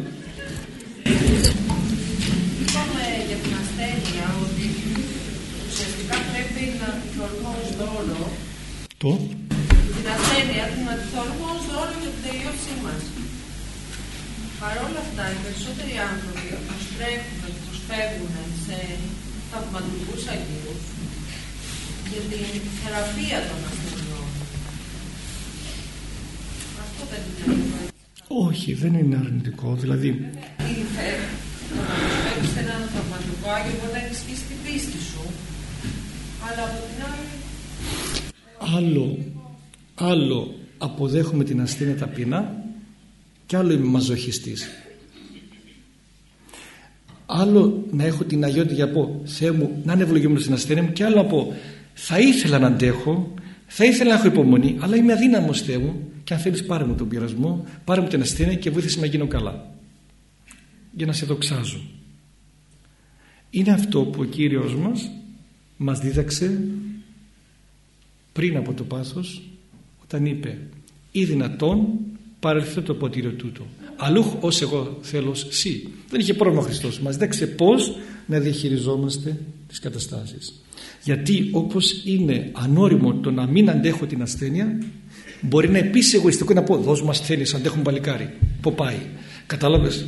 Είπαμε για την ασθένεια ότι ουσιαστικά πρέπει να τη θεωρούμε ως δώρο. Την ασθένεια να τη θεωρούμε ως δώρο για την τελειώσή μας. Παρ' όλα αυτά, οι περισσότεροι άνθρωποι προστρέφουν και προσφεύγουν σε θαυματικούς αγίους για την θεραπεία των ασθενειών. Αυτό δεν είναι. Όχι, δεν είναι αρνητικό. Δηλαδή προσφεύγεις σε έναν θαυματικό άγιο μπορεί να ενισχύσει την πίστη σου, αλλά από την άλλη άλλο αποδέχομαι την ασθένεια ταπεινά και άλλο είμαι μαζοχιστής. Άλλο να έχω την αγιότητα για να πω Θεέ μου να είναι ευλογημένος στην ασθένεια μου, και άλλο να πω θα ήθελα να αντέχω, θα ήθελα να έχω υπομονή, αλλά είμαι αδύναμος Θεέ μου, και αν θέλεις πάρε μου τον πειρασμό, πάρε μου την ασθένεια και βοήθησε με να γίνω καλά, για να σε δοξάζω. Είναι αυτό που ο Κύριος μας δίδαξε πριν από το πάθος, όταν είπε ή δυνατόν παρελθώ το ποτήριο τούτο, αλλούχ ως εγώ θέλω σύ. Δεν είχε πρόβλημα ο Χριστός, μας δέξε πως να διαχειριζόμαστε τις καταστάσεις. Γιατί όπως είναι ανώριμο το να μην αντέχω την ασθένεια, μπορεί να επίσης εγωιστικό να πω δώσ' μου ασθένειες, αντέχουμε παλικάρι, που πάει. Κατάλαβες?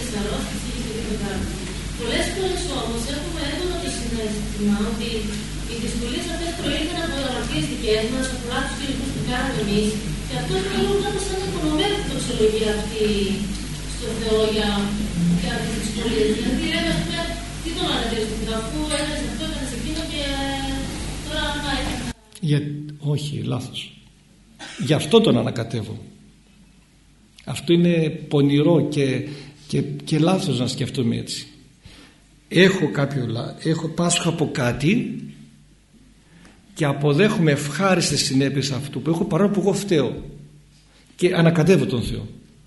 Πολλές φορές όμως έχουμε έντονο το συναίσθημα ότι η δυσκολίες αυτές προήλθαν από αμαρτίες δικές μας, από λάθος και λοιπούς που κάναμε εμείς. Και αυτό είναι λίγο κάπως σαν οικονομία την δοξολογία αυτή στο Θεό για τις δυσκολίες. Δηλαδή, λέμε, ας πούμε, τι τον αναφέρει στον Θεό, αφού έκανες αυτό, έκανες εκείνο και τώρα να έκανε. Όχι, λάθος. Γι' αυτό τον ανακατεύω. Αυτό είναι πονηρό και λάθος να σκεφτούμε έτσι. Πάσχω από κάτι και αποδέχομαι ευχάριστες συνέπειες αυτού που έχω, παρόλο που εγώ φταίω, και ανακατεύω τον Θεό.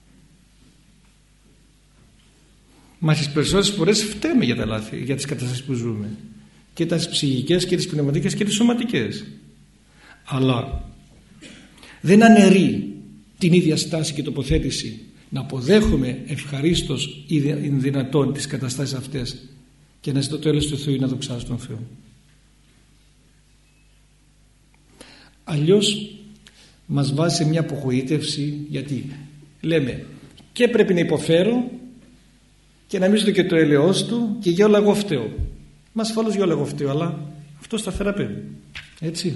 Μα στις περισσότερες φορές φταίμε για τα λάθη, για τις καταστάσεις που ζούμε, και τις ψυχικές και τις πνευματικές και τις σωματικές, αλλά δεν αναιρεί την ίδια στάση και τοποθέτηση να αποδέχομαι ευχαρίστως ή δυνατόν τις καταστάσεις αυτές και να ζητώ το έλεος του Θεού ή να δοξάσω τον Θεό. Αλλιώς μας βάζει σε μια απογοήτευση, γιατί λέμε και πρέπει να υποφέρω και να μην ζητώ και το έλεος του και για όλα εγώ φταίω. Μα ασφαλώς για όλα εγώ φταίω, αλλά αυτό στα θεραπεύει. Έτσι.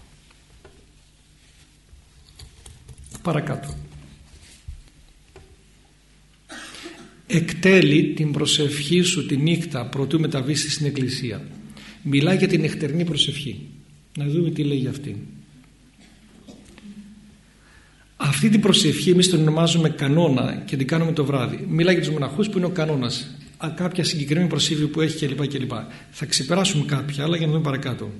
Παρακάτω. Εκτέλει την προσευχή σου τη νύχτα προτού μεταβείς στην εκκλησία. Μιλάει για την νυχτερινή προσευχή. Να δούμε τι λέει για αυτή. Αυτή την προσευχή εμείς την ονομάζουμε κανόνα και την κάνουμε το βράδυ. Μιλάει για τους μοναχούς που είναι ο κανόνας. Κάποια συγκεκριμένη προσευχή που έχει κλπ. Θα ξεπεράσουμε κάποια άλλα για να δούμε παρακάτω.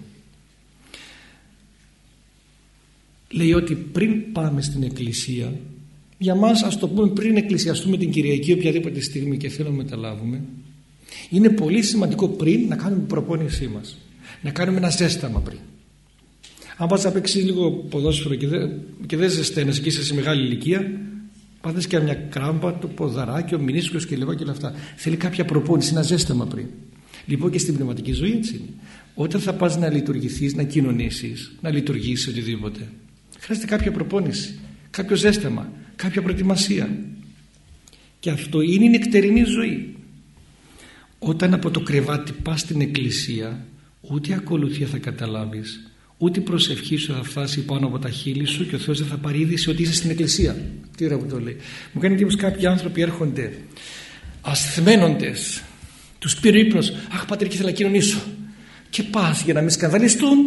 Λέει ότι πριν πάμε στην εκκλησία, για μας, ας το πούμε, πριν εκκλησιαστούμε την Κυριακή οποιαδήποτε στιγμή και θέλουμε να μεταλάβουμε, είναι πολύ σημαντικό πριν να κάνουμε την προπόνησή μας, να κάνουμε ένα ζέσταμα πριν. Αν πας να παίξεις λίγο ποδόσφαιρο και δεν ζεσταίνεσαι και είσαι σε μεγάλη ηλικία, πάθεις και μια κράμπα, το ποδαράκι, ο μηνίσκος και λοιπά και όλα αυτά. Θέλει κάποια προπόνηση, ένα ζέσταμα πριν. Λοιπόν, και στην πνευματική ζωή έτσι είναι. Όταν θα πας να λειτουργηθείς, να κοινωνήσεις, να λειτουργήσεις οτιδήποτε, χρειάζεται κάποια προπόνηση, κάποιο ζέσταμα, κάποια προετοιμασία. Και αυτό είναι η νεκτερινή ζωή. Όταν από το κρεβάτι πας στην εκκλησία, ούτε ακολουθία θα καταλάβεις, ούτε η προσευχή σου θα φτάσει πάνω από τα χείλη σου και ο Θεός δεν θα πάρει είδηση ότι είσαι στην εκκλησία. Τι ωραία που το λέει. Μου κάνει εντύπωση κάποιοι άνθρωποι έρχονται ασθμένοντες, τους πήρε ύπνος, αχ πατήρ, και ήθελα να κοινωνήσω, και πας για να μην σκανδαλιστούν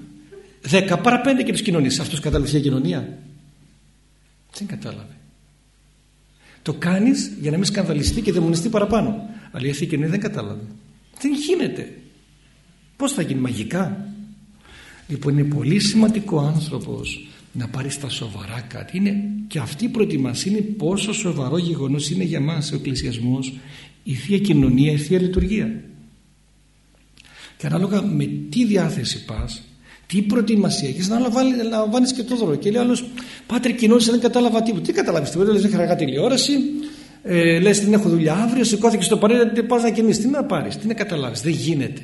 10 παρά 5 και τους κοινωνείς. Αυτός κατάλαβε για κοινωνία? Δεν κατάλαβε. Το κάνεις για να μην σκανδαλιστεί και δαιμονιστεί παραπάνω. Αλλά η κοινωνία δεν κατάλαβε. Δεν γίνεται. Πώς θα γίνει, μαγικά? Λοιπόν, είναι πολύ σημαντικό ο άνθρωπος να πάρει στα σοβαρά κάτι. Και αυτή η προετοιμασία είναι πόσο σοβαρό γεγονός είναι για μας ο εκκλησιασμός, η Θεία Κοινωνία, η Θεία Λειτουργία. Και ανάλογα με τι διάθεση πας, τι προετοιμασία έχεις, να λαμβάνεις και το δώρο. Και λέει άλλος, πάτερ, κοινώνησε, δεν κατάλαβα τίποτα. Τι καταλάβεις τίποτα? Λες, δεν χαραγά τηλεόραση, λες, δεν έχω δουλειά αύριο, σηκώθηκε στο παρέλα, πας να κινήσεις. Τι να πάρεις, τι να καταλάβεις? Δεν γίνεται.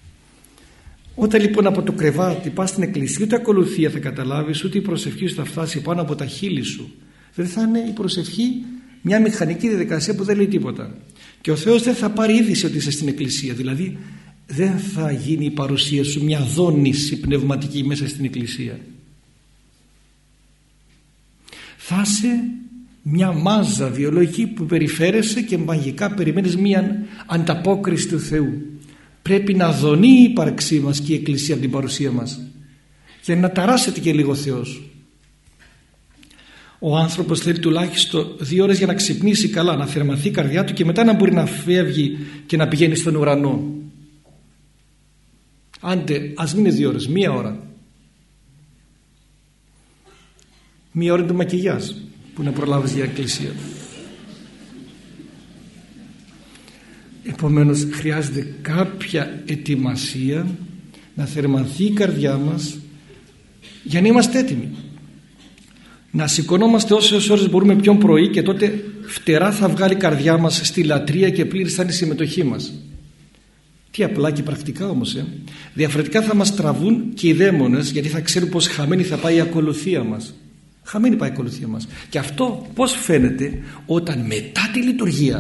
Όταν λοιπόν από το κρεβάτι πας στην εκκλησία, ούτε ακολουθία θα καταλάβεις, ούτε η προσευχή σου θα φτάσει πάνω από τα χείλη σου. Δεν θα είναι η προσευχή μια μηχανική διαδικασία που δεν λέει τίποτα. Και ο Θεός δεν θα πάρει είδηση ότι είσαι στην εκκλησία. Δηλαδή δεν θα γίνει η παρουσία σου μια δόνηση πνευματική μέσα στην εκκλησία. Θα είσαι μια μάζα βιολογική που περιφέρεσαι και μαγικά περιμένεις μια ανταπόκριση του Θεού. Πρέπει να δονεί η ύπαρξή μας και η εκκλησία από την παρουσία μας, για να ταράσσεται και λίγο ο Θεός. Ο άνθρωπος θέλει τουλάχιστον 2 ώρες για να ξυπνήσει καλά, να θερμανθεί η καρδιά του και μετά να μπορεί να φεύγει και να πηγαίνει στον ουρανό. Άντε, ας μην είναι 2 ώρες, 1 ώρα. 1 ώρα είναι το μακιγιάζ που να προλάβεις για εκκλησία. Επομένως χρειάζεται κάποια ετοιμασία, να θερμανθεί η καρδιά μας για να είμαστε έτοιμοι. Να σηκωνόμαστε όσες ώρες μπορούμε πιο πρωί, και τότε φτερά θα βγάλει η καρδιά μας στη λατρεία και πλήρης θα είναι η συμμετοχή μας. Τι απλά και πρακτικά όμως. Διαφορετικά θα μας τραβούν και οι δαίμονες, γιατί θα ξέρουν πως χαμένη θα πάει η ακολουθία μας. Χαμένη πάει η ακολουθία μας. Και αυτό πώς φαίνεται? Όταν μετά τη λειτουργία,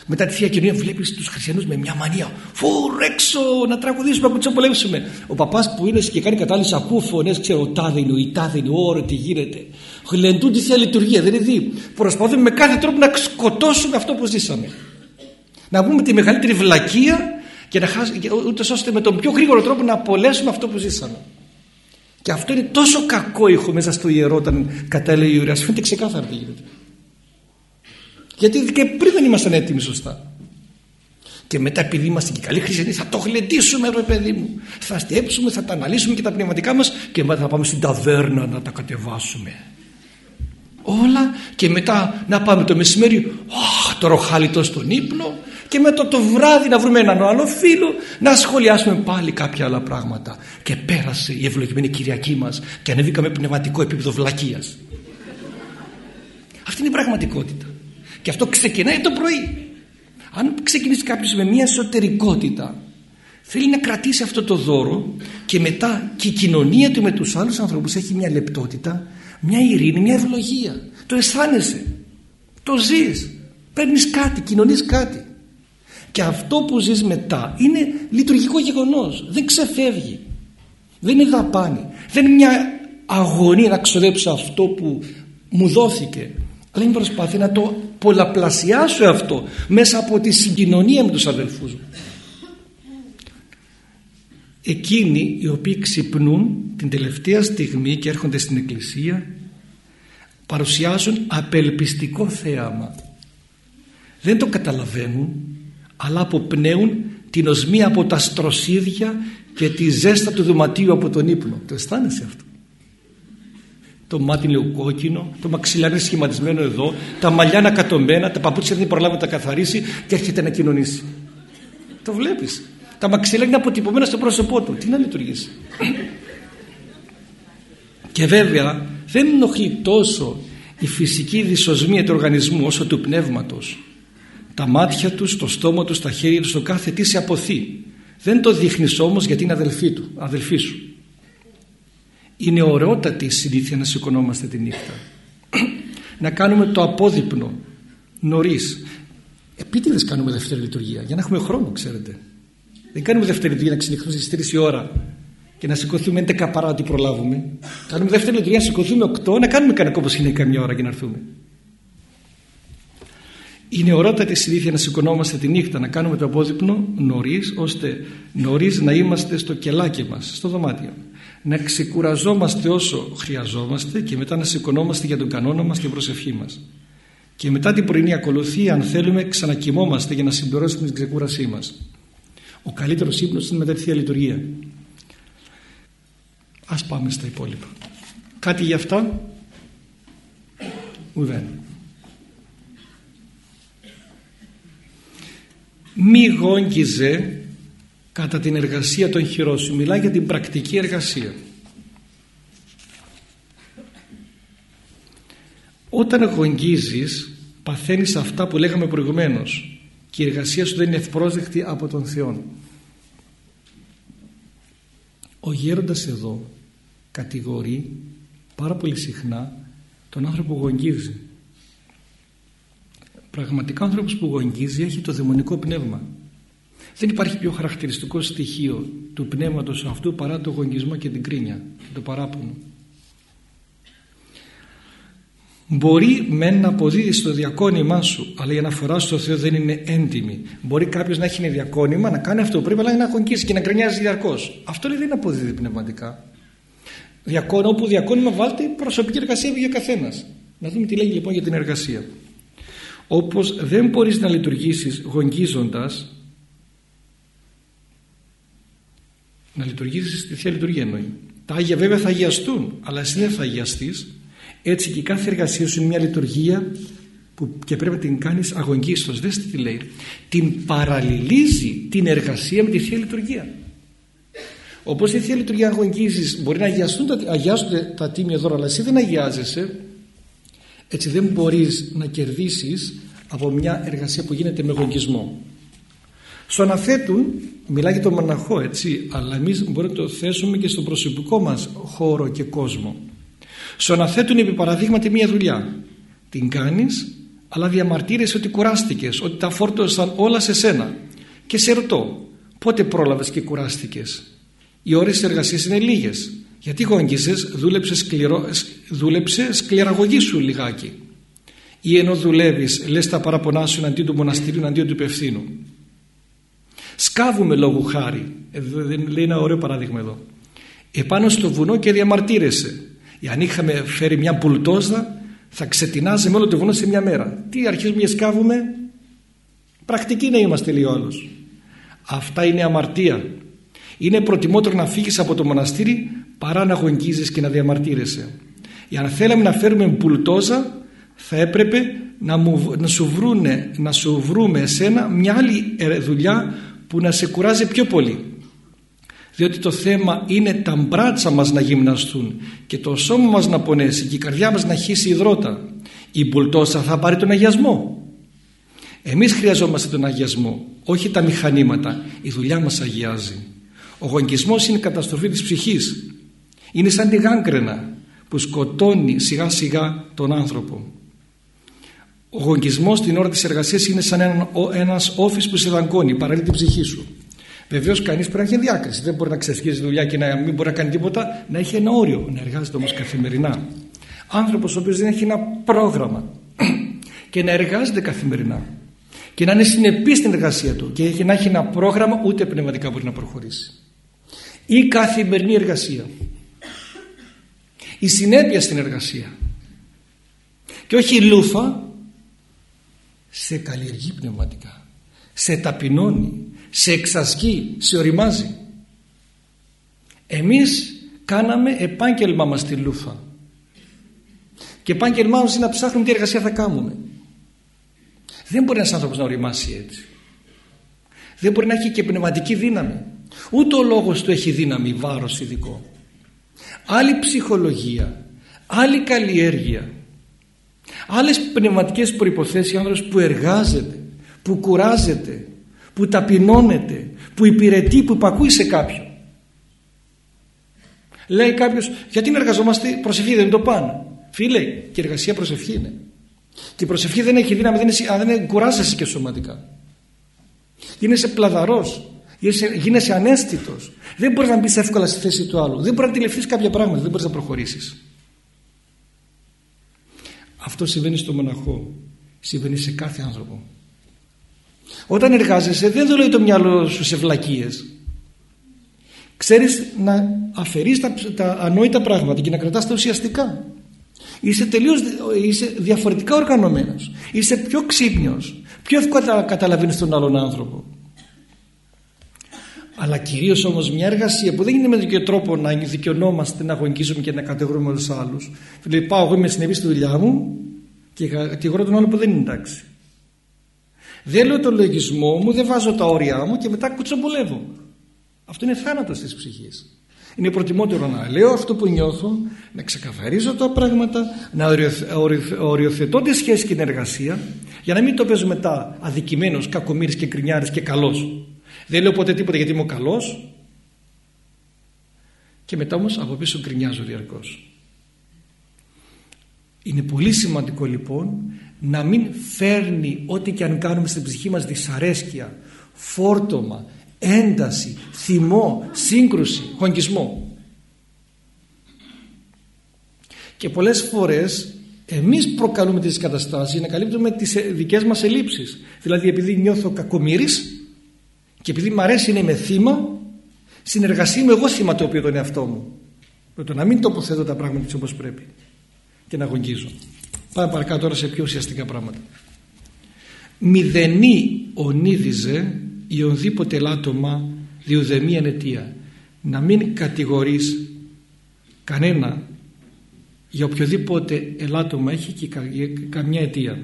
Μετά τη Θεία Κοινωνία βλέπεις τους χριστιανούς με μια μανία. Έξω να τραγουδήσουμε, να τσοπολεύσουμε. Ο παπάς που είναι και κάνει κατάληψη, ακούω φωνές, ξέρω, ο τάδε είναι, η τάδε είναι, όρο τι γίνεται. Γλεντούν τη Θεία Λειτουργία, δεν είναι δει. Προσπαθούμε με κάθε τρόπο να σκοτώσουμε αυτό που ζήσαμε. Να πούμε τη μεγαλύτερη βλακεία και να ούτως ώστε με τον πιο γρήγορο τρόπο να απολέσουμε αυτό που ζήσαμε. Και αυτό είναι τόσο κακό ήχο μέσα στο ιερό όταν κατέλεγε η ιερέα. Φαίνεται ξεκάθαρα τι γίνεται. Γιατί και πριν δεν ήμασταν έτοιμοι σωστά. Και μετά, επειδή είμαστε και καλοί χριστιανοί, θα το γλεντήσουμε, ρε παιδί μου. Θα στέψουμε, θα τα αναλύσουμε και τα πνευματικά μας και μετά θα πάμε στην ταβέρνα να τα κατεβάσουμε. Όλα και μετά να πάμε το μεσημέρι, το ροχάλιτο στον ύπνο, και μετά το βράδυ να βρούμε έναν άλλο φίλο να σχολιάσουμε πάλι κάποια άλλα πράγματα. Και πέρασε η ευλογημένη Κυριακή μας και ανεβήκαμε πνευματικό επίπεδο βλακείας. Αυτή είναι η πραγματικότητα. Και αυτό ξεκινάει το πρωί. Αν ξεκινήσει κάποιος με μια εσωτερικότητα, θέλει να κρατήσει αυτό το δώρο και μετά και η κοινωνία του με τους άλλους ανθρώπους έχει μια λεπτότητα, μια ειρήνη, μια ευλογία. Το αισθάνεσαι, το ζεις, παίρνεις κάτι, κοινωνείς κάτι. Και αυτό που ζεις μετά είναι λειτουργικό γεγονός, δεν ξεφεύγει, δεν είναι δαπάνη, δεν είναι μια αγωνία να ξοδέψω αυτό που μου δόθηκε, αλλά είναι προσπάθεια να το πολλαπλασιάσω αυτό μέσα από τη συγκοινωνία με τους αδελφούς μου. Εκείνοι οι οποίοι ξυπνούν την τελευταία στιγμή και έρχονται στην εκκλησία παρουσιάζουν απελπιστικό θέαμα. Δεν το καταλαβαίνουν, αλλά αποπνέουν την οσμία από τα στροσίδια και τη ζέστα του δωματίου από τον ύπνο. Το αισθάνεσαι αυτό? Το μάτι είναι κόκκινο, το μαξιλάρι είναι σχηματισμένο εδώ, τα μαλλιά είναι ακατωμένα, τα παπούτσια δεν προλάβει να τα καθαρίσει και έρχεται να κοινωνήσει. Το βλέπεις? Τα μαξιλάρι είναι αποτυπωμένα στο πρόσωπό του. Τι να λειτουργήσει? Και βέβαια δεν ενοχλεί τόσο η φυσική δυσοσμία του οργανισμού όσο του πνεύματος. Τα μάτια τους, το στόμα τους, τα χέρια τους, το κάθε τι σε αποθεί. Δεν το δείχνεις όμως γιατί είναι αδελφή σου. Είναι ωραιότατη η συνήθεια να σηκωνόμαστε τη νύχτα. Να κάνουμε το απόδειπνο νωρίς. Επίτηδες κάνουμε δεύτερη λειτουργία για να έχουμε χρόνο, ξέρετε. Δεν κάνουμε δεύτερη λειτουργία να ξενυχθούμε στις 3 η ώρα και να σηκωθούμε 11 παρά ότι προλάβουμε. Κάνουμε δεύτερη λειτουργία να σηκωθούμε 8, να κάνουμε κανένα όπως είναι καμιά ώρα και να έρθουμε. Είναι ωραιότατη συνήθεια να σηκωνόμαστε τη νύχτα, να κάνουμε το απόδειπνο νωρίς, ώστε νωρίς να είμαστε στο κελάκι μας, στο δωμάτιο. Να ξεκουραζόμαστε όσο χρειαζόμαστε και μετά να σηκωνόμαστε για τον κανόνα μας και προσευχή μας. Και μετά την πρωινή ακολουθία, αν θέλουμε, ξανακοιμόμαστε για να συμπληρώσουμε την ξεκούρασή μας. Ο καλύτερος ύπνος είναι μετά τη Θεία Λειτουργία. Ας πάμε στα υπόλοιπα. Κάτι για αυτά? Ουδέν. Μη γόγγιζε κατά την εργασία των χειρών σου. Μιλάει για την πρακτική εργασία. Όταν γογγίζεις, παθαίνεις αυτά που λέγαμε προηγουμένως και η εργασία σου δεν είναι ευπρόσδεκτη από τον Θεό. Ο γέροντας εδώ κατηγορεί πάρα πολύ συχνά τον άνθρωπο που γογγίζει. Πραγματικά ο άνθρωπος που γογγίζει έχει το δαιμονικό πνεύμα. Δεν υπάρχει πιο χαρακτηριστικό στοιχείο του πνεύματος αυτού παρά το γογγισμό και την κρίνια και το παράπονο. Μπορεί μεν να αποδίδεις το διακόνημά σου, αλλά η αναφορά στο Θεό δεν είναι έντιμη. Μπορεί κάποιος να έχει ένα διακόνημα, να κάνει αυτό που πρέπει, αλλά να γογγίσει και να γκρινιάζει διαρκώς. Αυτό λέει δεν αποδίδει πνευματικά. Όπου διακόνημα βάλτε προσωπική εργασία για καθένας. Να δούμε τι λέγει λοιπόν για την εργασία. Όπως δεν μπορείς να λειτουργήσεις γογγίζοντας, να λειτουργήσεις τη Θεία Λειτουργία εννοεί. Τα Άγια βέβαια θα αγιαστούν, αλλά εσύ δεν θα αγιαστείς. Έτσι και κάθε εργασία σου είναι μια λειτουργία που και πρέπει να την κάνεις αγωνγίστος. Δες τι λέει. Την παραλληλίζει την εργασία με τη Θεία Λειτουργία. Όπως η Θεία Λειτουργία αγωνγίζεις, μπορεί να αγιάζονται τα τίμια δώρα, αλλά εσύ δεν αγιάζεσαι. Έτσι δεν μπορείς να κερδίσεις από μια εργασία που γίνεται με γογγισμό. Στο αναθέτουν, μιλάει για τον μοναχό, έτσι, αλλά εμείς μπορούμε να το θέσουμε και στον προσωπικό μας χώρο και κόσμο. Στο αναθέτουν επί παραδείγματι μια δουλειά. Την κάνεις, αλλά διαμαρτύρεσαι ότι κουράστηκες, ότι τα φόρτωσαν όλα σε σένα. Και σε ρωτώ, πότε πρόλαβες και κουράστηκες? Οι ώρες της εργασίας είναι λίγες. Γιατί γόγγισες, δούλεψε σκληραγωγή σου λιγάκι. Ή ενώ δουλεύεις, λες τα παραπονά σου εναντίον του μοναστηρίου, εναντίον του υπευθύνου. Σκάβουμε λόγου χάρη. Λέει ένα ωραίο παράδειγμα εδώ. Επάνω στο βουνό και διαμαρτύρεσαι. Αν είχαμε φέρει μια μπουλτόζα, θα ξετινάζαμε όλο το βουνό σε μια μέρα. Τι αρχίζουμε και σκάβουμε? Πρακτικοί να είμαστε, λέει ο άλλος. Αυτά είναι αμαρτία. Είναι προτιμότερο να φύγεις από το μοναστήρι παρά να γογγίζεις και να διαμαρτύρεσαι. Αν θέλαμε να φέρουμε μπουλτόζα, θα έπρεπε να σου βρούμε εσένα μια άλλη δουλειά που να σε κουράζει πιο πολύ. Διότι το θέμα είναι τα μπράτσα μας να γυμναστούν και το σώμα μας να πονέσει και η καρδιά μας να χύσει υδρότα. Η μπουλτόζα θα πάρει τον αγιασμό. Εμείς χρειαζόμαστε τον αγιασμό, όχι τα μηχανήματα. Η δουλειά μας αγιάζει. Ο γογγισμός είναι η καταστροφή της ψυχής. Είναι σαν τη γάγκρενα που σκοτώνει σιγά σιγά τον άνθρωπο. Ο γογγισμός την ώρα της εργασίας είναι σαν ένας όφης που σε δαγκώνει, παραλύει την ψυχή σου. Βεβαίως κανείς πρέπει να έχει διάκριση. Δεν μπορεί να ξεφύγει δουλειά και να μην μπορεί να κάνει τίποτα, να έχει ένα όριο. Να εργάζεται όμως καθημερινά. Άνθρωπος ο οποίος δεν έχει ένα πρόγραμμα και να εργάζεται καθημερινά και να είναι συνεπής στην εργασία του και να έχει ένα πρόγραμμα, ούτε πνευματικά μπορεί να προχωρήσει. Η καθημερινή εργασία, η συνέπεια στην εργασία και όχι η λούφα, σε καλλιεργεί πνευματικά, σε ταπεινώνει, σε εξασκεί, σε οριμάζει. Εμείς κάναμε επάγγελμά μας τη λούφα και επάγγελμά μας είναι να ψάχνουμε τι εργασία θα κάνουμε. Δεν μπορεί ένας άνθρωπος να οριμάσει έτσι. Δεν μπορεί να έχει και πνευματική δύναμη. Ούτε ο λόγος του έχει δύναμη, βάρος ειδικό. Άλλη ψυχολογία, άλλη καλλιέργεια, άλλες πνευματικές προϋποθέσεις. Άνθρωπος που εργάζεται, που κουράζεται, που ταπεινώνεται, που υπηρετεί, που υπακούει σε κάποιον. Λέει κάποιος, γιατί να εργαζόμαστε? Προσευχή δεν το πάνε. Φίλε, και η εργασία προσευχή είναι. Και η προσευχή δεν έχει δύναμη αν δεν κουράζεσαι και σωματικά. Γίνεσαι πλαδαρός, γίνεσαι ανέστητος. Δεν μπορείς να μπεις εύκολα στη θέση του άλλου. Δεν μπορείς να αντιληφθείς κάποια πράγματα, δεν μπορείς να προχωρήσεις. Αυτό συμβαίνει στο μοναχό, συμβαίνει σε κάθε άνθρωπο. Όταν εργάζεσαι δεν δουλεύει το μυαλό σου σε βλακίες. Ξέρεις να αφαιρείς τα ανόητα πράγματα και να κρατάς τα ουσιαστικά. Είσαι διαφορετικά οργανωμένος, είσαι πιο ξύπνιος, πιο εύκολα καταλαβαίνεις τον άλλον άνθρωπο. Αλλά κυρίως όμως μια εργασία που δεν είναι με τέτοιο τρόπο να δικαιωνόμαστε, να αγωνίζουμε και να κατηγορούμε όλους τους άλλους. Δηλαδή πάω εγώ είμαι συνεπής στη δουλειά μου και κατηγορώ τον άλλο που δεν είναι εντάξει. Δεν λέω τον λογισμό μου, δεν βάζω τα όρια μου και μετά κουτσομπολεύω. Αυτό είναι θάνατος της ψυχής. Είναι προτιμότερο να λέω αυτό που νιώθω, να ξεκαθαρίζω τα πράγματα, να οριοθετώ τη σχέση και την εργασία, για να μην το παίζω μετά αδικημένος, κακομοίρης και κρινιάρης και καλός. Δεν λέω ποτέ τίποτα γιατί είμαι ο καλός και μετά όμως από πίσω κρινιάζω διαρκώς. Είναι πολύ σημαντικό λοιπόν να μην φέρνει ό,τι και αν κάνουμε στην ψυχή μας δυσαρέσκεια, φόρτωμα, ένταση, θυμό, σύγκρουση, γογγισμό. Και πολλές φορές εμείς προκαλούμε τις καταστάσεις για να καλύπτουμε τις δικές μας ελλείψεις. Δηλαδή επειδή νιώθω κακομοίρης και επειδή μ' αρέσει να είμαι θύμα, συνεργασία είμαι εγώ θυματοποιώ τον εαυτό μου. Με το να μην τοποθετώ τα πράγματα έτσι όπως πρέπει και να γογγίζω. Πάμε παρακάτω τώρα σε πιο ουσιαστικά πράγματα. Μηδενή ονείδιζε ή ονδήποτε ελάττωμα διουδεμίαν αιτία. Να μην κατηγορείς κανένα για οποιοδήποτε ελάττωμα έχει και καμιά αιτία.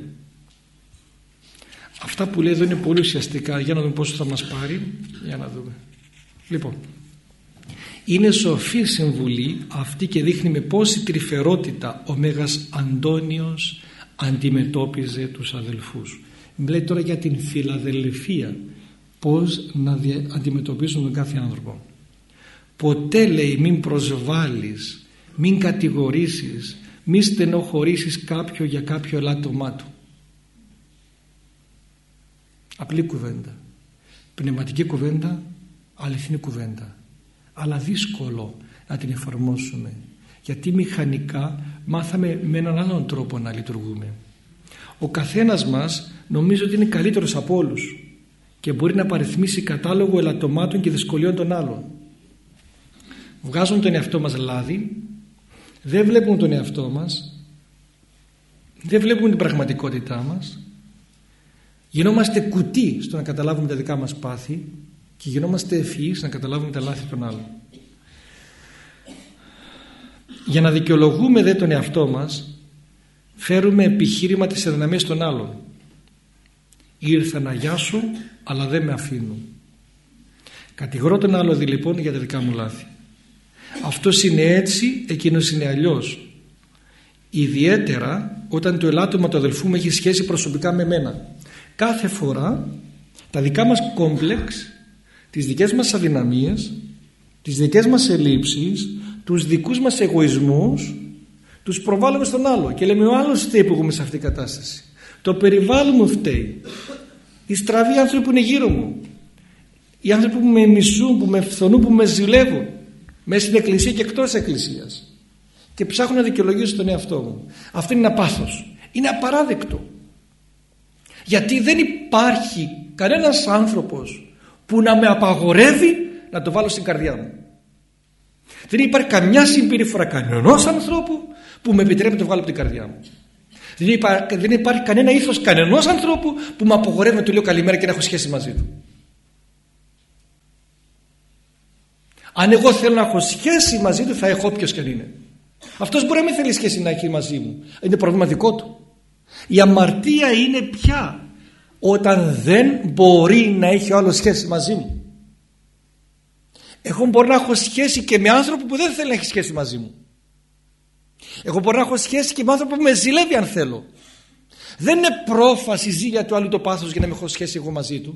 Αυτά που λέει εδώ είναι πολύ ουσιαστικά. Για να δούμε πόσο θα μας πάρει. Για να δούμε. Λοιπόν, είναι σοφή συμβουλή αυτή και δείχνει με πόση τρυφερότητα ο Μέγας Αντώνιος αντιμετώπιζε τους αδελφούς. Λέει τώρα για την φιλαδελφία, πώς να αντιμετωπίσουν τον κάθε άνθρωπο. Ποτέ λέει μην προσβάλλεις, μην κατηγορήσεις, μην στενοχωρήσεις κάποιο για κάποιο ελάττωμά του. Απλή κουβέντα. Πνευματική κουβέντα, αληθινή κουβέντα. Αλλά δύσκολο να την εφαρμόσουμε. Γιατί μηχανικά μάθαμε με έναν άλλον τρόπο να λειτουργούμε. Ο καθένας μας νομίζω ότι είναι καλύτερος από όλους και μπορεί να παριθμίσει κατάλογο ελαττωμάτων και δυσκολιών των άλλων. Βγάζουμε τον εαυτό μας λάδι, δεν βλέπουμε τον εαυτό μας, δεν βλέπουμε την πραγματικότητά μας, γινόμαστε κουτί στο να καταλάβουμε τα δικά μας πάθη και γινόμαστε ευφυείς να καταλάβουμε τα λάθη των άλλων. Για να δικαιολογούμε δε τον εαυτό μας, φέρουμε επιχείρημα τις αδυναμίες των άλλων. Ήρθα να γιάσω, αλλά δεν με αφήνουν. Κατηγορώ τον άλλο λοιπόν για τα δικά μου λάθη. Αυτός είναι έτσι, εκείνος είναι αλλιώς. Ιδιαίτερα όταν το ελάττωμα του αδελφού μου έχει σχέση προσωπικά με μένα. Κάθε φορά τα δικά μας κόμπλεξ, τις δικές μας αδυναμίες, τις δικές μας ελλείψεις, τους δικούς μας εγωισμούς τους προβάλλουμε στον άλλο και λέμε ο άλλος φταίει που είμαι σε αυτή την κατάσταση, το περιβάλλον μου φταίει, οι στραβοί άνθρωποι που είναι γύρω μου, οι άνθρωποι που με μισούν, που με φθονούν, που με ζηλεύουν μέσα στην εκκλησία και εκτός εκκλησίας και ψάχνουν να δικαιολογήσουν τον εαυτό μου. Αυτό είναι ένα πάθος, είναι απαράδεκτο, γιατί δεν υπάρχει κανένας άνθρωπος που να με απαγορεύει να το βάλω στην καρδιά μου. Δεν υπάρχει καμιά συμπεριφορά κανενός ανθρώπου που με επιτρέπει να το βγάλω από την καρδιά μου. Δεν υπάρχει κανένα ήθος κανενός ανθρώπου που με απογορεύει να του λέω καλημέρα και να έχω σχέση μαζί του. Αν εγώ θέλω να έχω σχέση μαζί του, θα έχω όποιος και αν είναι. Αυτός μπορεί να μην θέλει σχέση να έχει μαζί μου. Είναι πρόβλημα δικό του. Η αμαρτία είναι πια όταν δεν μπορεί να έχει ο άλλος σχέση μαζί μου. Εγώ μπορώ να έχω σχέση και με άνθρωπο που δεν θέλει να έχει σχέση μαζί μου. Εγώ μπορώ να έχω σχέση και με άνθρωπο που με ζηλεύει αν θέλω. Δεν είναι πρόφαση ζήλια του άλλου το πάθος για να μην έχω σχέση εγώ μαζί του.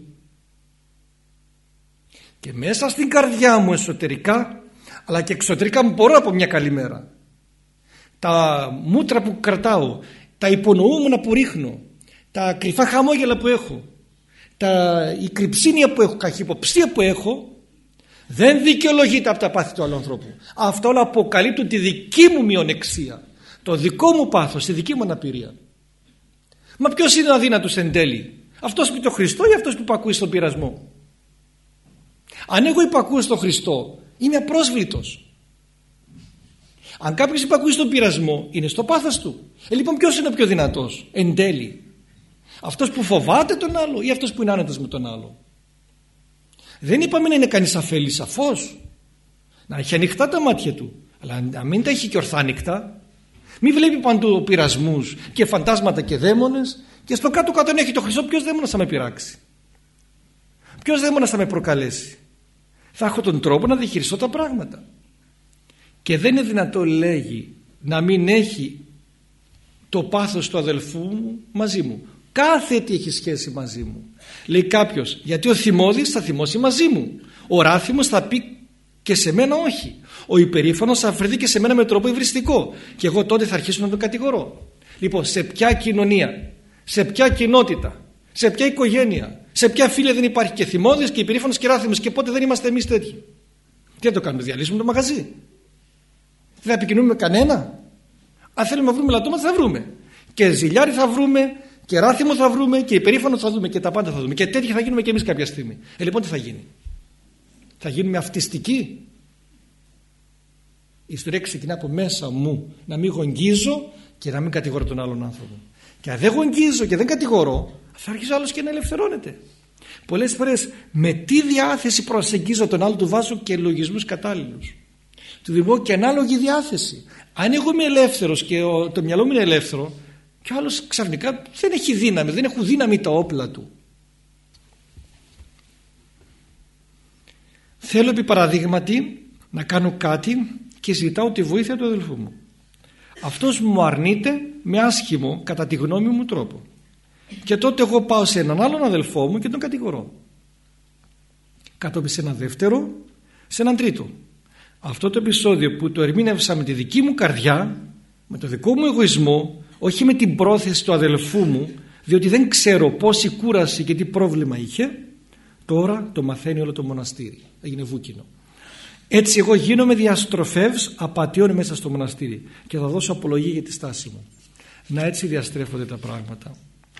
Και μέσα στην καρδιά μου εσωτερικά αλλά και εξωτερικά μου μπορώ να πω μια καλημέρα. Τα μούτρα που κρατάω, τα υπονοούμενα που ρίχνω, τα κρυφά χαμόγελα που έχω, η κρυψίνια που έχω, καχυποψία που έχω, δεν δικαιολογείται από τα πάθη του άλλου ανθρώπου. Αυτό όλα αποκαλύπτουν τη δική μου μειονεξία, το δικό μου πάθος, τη δική μου αναπηρία. Μα ποιος είναι ο αδύνατος εν τέλει, αυτός που είναι το Χριστό ή αυτός που υπακούει στον πειρασμό? Αν εγώ υπακούω στον Χριστό, είμαι απρόσβλητος. Αν κάποιος υπακούει στον πειρασμό, είναι στο πάθος του. Λοιπόν, ποιος είναι ο πιο δυνατός εν τέλει, αυτός που φοβάται τον άλλο ή αυτός που είναι άνετος με τον άλλο? Δεν είπαμε να είναι κανείς αφέλης, σαφώς, να έχει ανοιχτά τα μάτια του, αλλά να μην τα έχει και ορθά ανοιχτά. Μην βλέπει παντού πειρασμούς και φαντάσματα και δαίμονες και στο κάτω-κάτω αν έχει το Χριστό, ποιος δαίμονας θα με πειράξει, ποιος δαίμονας θα με προκαλέσει? Θα έχω τον τρόπο να διαχειριστώ τα πράγματα. Και δεν είναι δυνατό, λέγει, να μην έχει το πάθος του αδελφού μου μαζί μου. Κάθε τι έχει σχέση μαζί μου. Λέει κάποιος, γιατί ο θυμώδης θα θυμώσει μαζί μου, ο ράθιμος θα πει και σε μένα όχι, ο υπερήφανος θα αφαιρθεί και σε μένα με τρόπο υβριστικό και εγώ τότε θα αρχίσω να τον κατηγορώ. Λοιπόν, σε ποια κοινωνία, σε ποια κοινότητα, σε ποια οικογένεια, σε ποια φίλια δεν υπάρχει και θυμώδης και υπερήφανος και ράθιμος, και πότε δεν είμαστε εμείς τέτοιοι? Τι θα το κάνουμε, διαλύσουμε το μαγαζί? Δεν θα επικοινωνούμε με κανένα? Αν θέλουμε να βρούμε λατώματα θα βρούμε, και ζηλιάρι θα βρούμε, και ράθιμο θα βρούμε, και υπερήφανο θα δούμε, και τα πάντα θα δούμε, και τέτοιοι θα γίνουμε και εμείς κάποια στιγμή. Λοιπόν, τι θα γίνει? Θα γίνουμε αυτιστικοί? Η ιστορία ξεκινά από μέσα μου, να μην γογγίζω και να μην κατηγορώ τον άλλον άνθρωπο. Και αν δεν γογγίζω και δεν κατηγορώ, θα αρχίσει ο άλλος και να ελευθερώνεται. Πολλές φορές με τι διάθεση προσεγγίζω τον άλλο, του βάζω και λογισμούς κατάλληλους, του δημιουργώ και ανάλογη διάθεση. Αν εγώ είμαι ελεύθερος και το μυαλό μου είναι ελεύθερο, και ο άλλος ξαφνικά δεν έχει δύναμη, δεν έχουν δύναμη τα όπλα του. Θέλω επί παραδείγματι να κάνω κάτι και ζητάω τη βοήθεια του αδελφού μου. Αυτός μου αρνείται με άσχημο, κατά τη γνώμη μου, τρόπο. Και τότε εγώ πάω σε έναν άλλον αδελφό μου και τον κατηγορώ. Κατόπιν σε ένα δεύτερο, σε έναν τρίτο. Αυτό το επεισόδιο που το ερμήνευσα με τη δική μου καρδιά, με το δικό μου εγωισμό, όχι με την πρόθεση του αδελφού μου, διότι δεν ξέρω πόση κούραση και τι πρόβλημα είχε. Τώρα το μαθαίνει όλο το μοναστήρι, έγινε βούκινο. Έτσι εγώ γίνομαι διαστροφεύς απατιών μέσα στο μοναστήρι και θα δώσω απολογία για τη στάση μου. Να, έτσι διαστρέφονται τα πράγματα.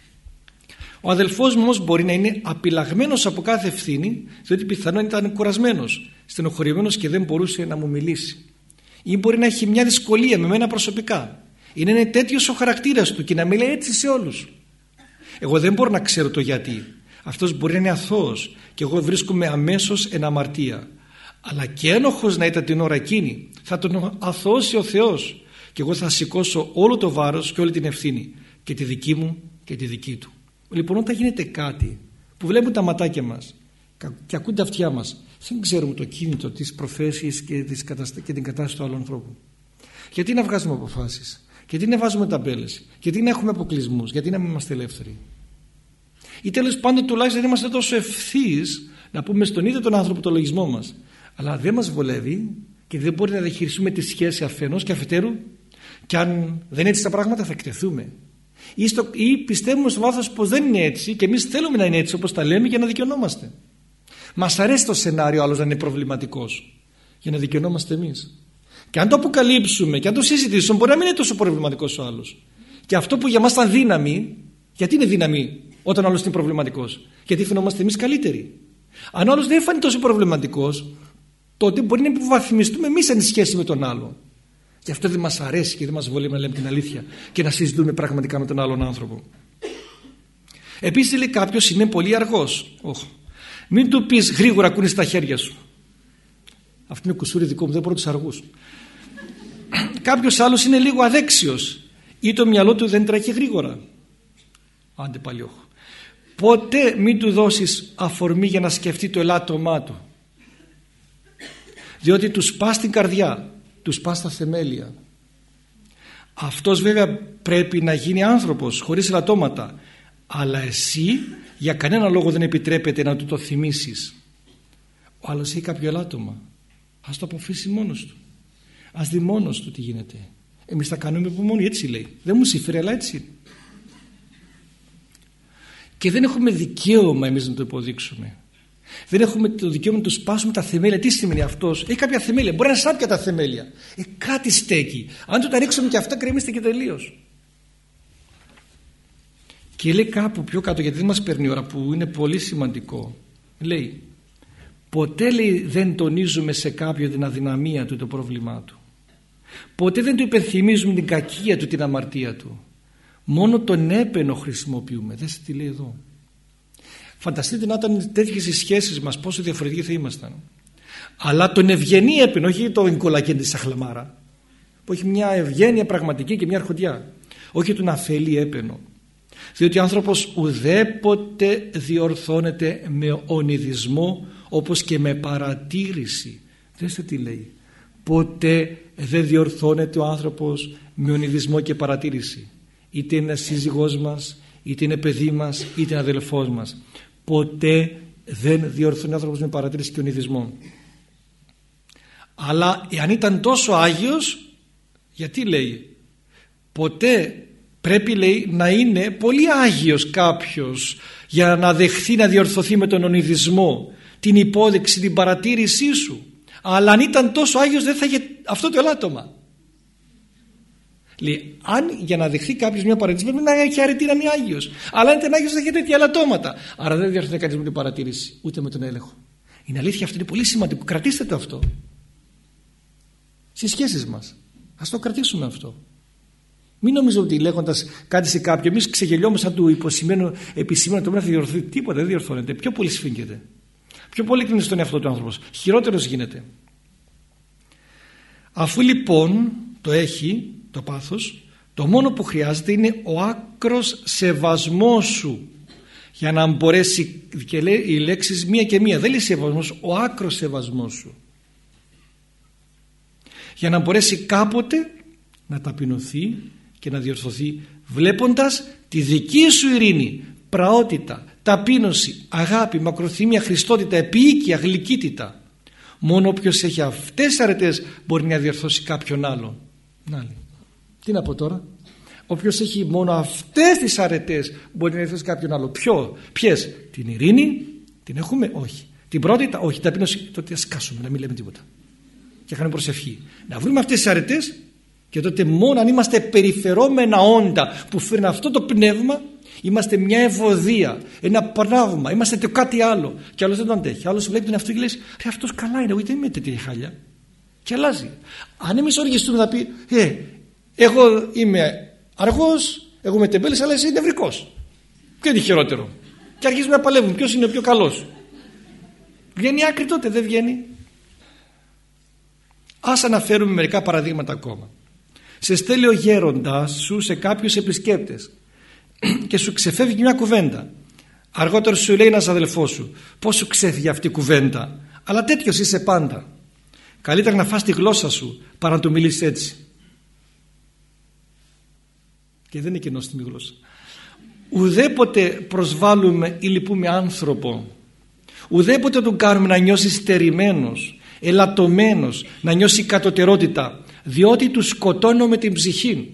Ο αδελφός μου όμως μπορεί να είναι απειλαγμένος από κάθε ευθύνη, διότι πιθανόν ήταν κουρασμένος, στενοχωρημένος και δεν μπορούσε να μου μιλήσει. Ή μπορεί να έχει μια δυσκολία με μένα προσωπικά. Είναι τέτοιος ο χαρακτήρας του και να μιλάει έτσι σε όλους. Εγώ δεν μπορώ να ξέρω το γιατί. Αυτός μπορεί να είναι αθώος και εγώ βρίσκομαι αμέσως εν αμαρτία. Αλλά και ένοχος να ήταν την ώρα εκείνη, θα τον αθωώσει ο Θεός και εγώ θα σηκώσω όλο το βάρος και όλη την ευθύνη, και τη δική μου και τη δική του. Λοιπόν, όταν γίνεται κάτι που βλέπουν τα ματάκια μας και ακούν τα αυτιά μας, δεν ξέρουμε το κίνητο της προφέσης και την κατάσταση του άλλου ανθρώπου. Γιατί να βγάζουμε αποφάσεις, γιατί να βάζουμε ταμπέλες, γιατί να έχουμε αποκλεισμούς, γιατί να μην είμαστε ελεύθεροι. Ή τέλος πάντων τουλάχιστον δεν είμαστε τόσο ευθύς να πούμε στον ίδιο τον άνθρωπο το λογισμό μας. Αλλά δεν μας βολεύει και δεν μπορεί να διαχειριστούμε τη σχέση αφενός και αφετέρου, και αν δεν είναι έτσι τα πράγματα θα εκτεθούμε. Ή πιστεύουμε στο βάθος πως δεν είναι έτσι και εμείς θέλουμε να είναι έτσι όπως τα λέμε για να δικαιωνόμαστε. Μας αρέσει το σενάριο άλλος να είναι προβληματικός για να δικαιωνόμαστε εμείς. Και αν το αποκαλύψουμε και αν το συζητήσουμε, μπορεί να μην είναι τόσο προβληματικός ο άλλος. Και αυτό που για μας ήταν δύναμη, γιατί είναι δύναμη όταν ο άλλος είναι προβληματικός? Γιατί φαινόμαστε εμείς καλύτεροι. Αν ο άλλος δεν φάνει τόσο προβληματικός, τότε μπορεί να υποβαθμιστούμε εμείς εν σχέση με τον άλλο. Και αυτό δεν μας αρέσει και δεν μας βολεύει να λέμε την αλήθεια και να συζητούμε πραγματικά με τον άλλον άνθρωπο. Επίσης λέει κάποιος είναι πολύ αργός. Μην του πεις γρήγορα κουνείς τα χέρια σου. Αυτό είναι κουσούρι δικό μου, δεν μπορώ τους αργούς. Κάποιος άλλος είναι λίγο αδέξιος ή το μυαλό του δεν τρέχει γρήγορα. Άντε πάλι όχι. Ποτέ μην του δώσεις αφορμή για να σκεφτεί το ελάττωμά του, διότι του σπάς την καρδιά, του σπάς τα θεμέλια. Αυτός βέβαια πρέπει να γίνει άνθρωπος χωρίς ελαττώματα, αλλά εσύ για κανένα λόγο δεν επιτρέπεται να του το θυμίσεις. Ο άλλος έχει κάποιο ελάττωμα, ας το αποφύσει μόνος του, ας δει μόνος του τι γίνεται. Εμείς θα κάνουμε από μόνοι, έτσι λέει, δεν μου συμφέρει, αλλά έτσι. Και δεν έχουμε δικαίωμα εμείς να το υποδείξουμε. Δεν έχουμε το δικαίωμα να του σπάσουμε τα θεμέλια. Τι σημαίνει αυτός? Έχει κάποια θεμέλια, μπορεί να σάπια τα θεμέλια. Κάτι στέκει. Αν του τα ρίξουμε και αυτά, κρεμίστε και τελείως. Και λέει κάπου πιο κάτω, γιατί δεν μας παίρνει η ώρα, που είναι πολύ σημαντικό. Λέει, ποτέ λέει, δεν τονίζουμε σε κάποιον την αδυναμία του, το πρόβλημά του. Ποτέ δεν του υπενθυμίζουμε την κακία του, την αμαρτία του. Μόνο τον έπαινο χρησιμοποιούμε. Δες τι λέει εδώ. Φανταστείτε να ήταν τέτοιες οι σχέσεις μας, πόσο διαφορετικοί θα ήμασταν. Αλλά τον ευγενή έπαινο, όχι τον κολακέντη σαχλαμάρα, που έχει μια ευγένεια πραγματική και μια αρχοντιά, όχι τον αφελή έπαινο. Διότι ο άνθρωπος ουδέποτε διορθώνεται με ονειδισμό, όπως και με παρατήρηση. Δέστε τι λέει. Ποτέ δεν διορθώνεται ο άνθρωπος με ονειδισμό και παρατήρηση. Είτε είναι σύζυγός μας, είτε είναι παιδί μας, είτε είναι αδελφός μας. Ποτέ δεν διορθώνει ο άνθρωπος με παρατήρηση και ονειδισμό. Αλλά εάν ήταν τόσο Άγιος, γιατί λέει, ποτέ πρέπει λέει να είναι πολύ Άγιος κάποιος για να δεχθεί να διορθωθεί με τον ονειδισμό, την υπόδειξη, την παρατήρησή σου. Αλλά αν ήταν τόσο Άγιος δεν θα είχε αυτό το ελάττωμα. Λέει, αν για να δεχθεί κάποιος μια παρατήρηση πρέπει να έχει αρετή να είναι Άγιος. Αλλά αν ήταν Άγιος θα είχε τέτοια ελαττώματα. Άρα δεν διορθώνει κανείς με την παρατήρηση ούτε με τον έλεγχο. Είναι αλήθεια, αυτό είναι πολύ σημαντικό. Κρατήστε το αυτό στις σχέσεις μας. Ας το κρατήσουμε αυτό. Μην νομίζω ότι λέγοντας κάτι σε κάποιον, εμείς ξεγελιόμαστε σαν του επισήμενο το μέλλον θα διορθωθεί. Τίποτα δεν διορθώνεται. Πιο πολύ σφίγγεται. Πιο πολύ κλείνει στον εαυτό του άνθρωπος. Χειρότερος γίνεται. Αφού λοιπόν το έχει το πάθος, το μόνο που χρειάζεται είναι ο άκρος σεβασμός σου για να μπορέσει, και λέει οι λέξεις μία και μία, δεν λέει σεβασμός, ο άκρος σεβασμός σου, για να μπορέσει κάποτε να ταπεινωθεί και να διορθωθεί βλέποντας τη δική σου ειρήνη, πραότητα, ταπείνωση, αγάπη, μακροθυμία, χριστότητα, επίοικια, γλυκύτητα. Μόνο όποιος έχει αυτές τις αρετές μπορεί να διορθώσει κάποιον άλλον. Τι να πω τώρα? Όποιος έχει μόνο αυτές τις αρετές μπορεί να έρθει σε κάποιον άλλο. Ποιες? Την ειρήνη την έχουμε? Όχι. Την πρώτη? Όχι. Την ταπείνωση? Τότε ας σκάσουμε, να μην λέμε τίποτα και κάνουμε προσευχή. Να βρούμε αυτές τις αρετές και τότε μόνο αν είμαστε περιφερόμενα όντα που φέρνει αυτό το πνεύμα, είμαστε μια ευωδία, ένα πράγμα, είμαστε το κάτι άλλο και άλλος δεν το αντέχει. Άλλος βλέπει τον εαυτό και λέει ρε, αυτός καλά είναι, εγώ δεν είμαι τέτοια χάλια, και αλλάζει. Αν εμείς οργιστούμε να πει εγώ είμαι αργός, εγώ είμαι τεμπέλης, αλλά εσύ είναι νευρικός, ποιο είναι χειρότερο? Και αρχίζουμε να παλεύουμε ποιος είναι ο πιο καλός. Βγαίνει άκρη τότε? Δεν βγαίνει. Ας αναφέρουμε μερικά παραδείγματα ακόμα. Σε στέλνει ο γέροντας σου σε κάποιους επισκέπτες και σου ξεφεύγει μια κουβέντα. Αργότερα σου λέει ένας αδελφός σου, πώς σου ξέφυγε αυτή η κουβέντα? Αλλά τέτοιος είσαι πάντα. Καλύτερα να φας τη γλώσσα σου παρά να του μιλήσεις έτσι. Και δεν είναι και νόστιμη γλώσσα. Ουδέποτε προσβάλλουμε ή λυπούμε άνθρωπο, ουδέποτε τον κάνουμε να νιώσει στερημένος, ελαττωμένος, να νιώσει κατωτερότητα, διότι του σκοτώνουμε την ψυχή.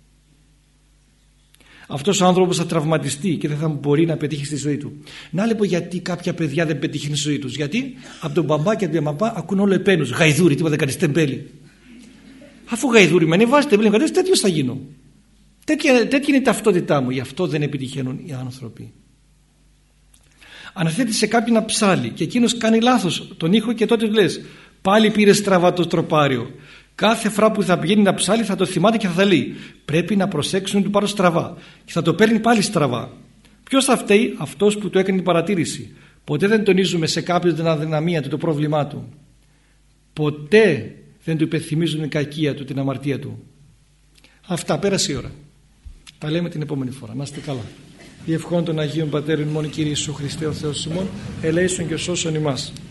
Αυτός ο άνθρωπος θα τραυματιστεί και δεν θα μπορεί να πετύχει στη ζωή του. Να λοιπόν γιατί κάποια παιδιά δεν πετύχουν στη ζωή τους. Γιατί από τον μπαμπά και από την μαμά ακούν όλο επένους. Γαϊδούρι, τίποτα δεν κάνεις, τεμπέλη. Αφού γαϊδούρι με ανεβάζει τεμπέλη, τέτοιος θα γίνω. Τέτοια είναι η ταυτότητά μου. Γι' αυτό δεν επιτυχαίνουν οι άνθρωποι. Αναθέτει σε κάποιον ένα ψάλι και εκείνος κάνει λάθος τον ήχο και τότε του λες πάλι πήρες στραβά το τροπάριο. Κάθε φορά που θα πηγαίνει ένα ψάλι θα το θυμάται και θα λέει πρέπει να προσέξουν να του πάρω στραβά, και θα το παίρνει πάλι στραβά. Ποιος θα φταίει? Αυτός που του έκανε την παρατήρηση. Ποτέ δεν τονίζουμε σε κάποιον την αδυναμία του, το πρόβλημά του. Ποτέ δεν του υπενθυμίζουν την κακία του, την αμαρτία του. Αυτά, πέρασε η ώρα. Τα λέμε την επόμενη φορά. Να είστε καλά. Η ευχών των Αγίων Πατέρων ημών Κύριε Ιησού Χριστέ ο Θεός ημών ελέησον και σώσον ημάς.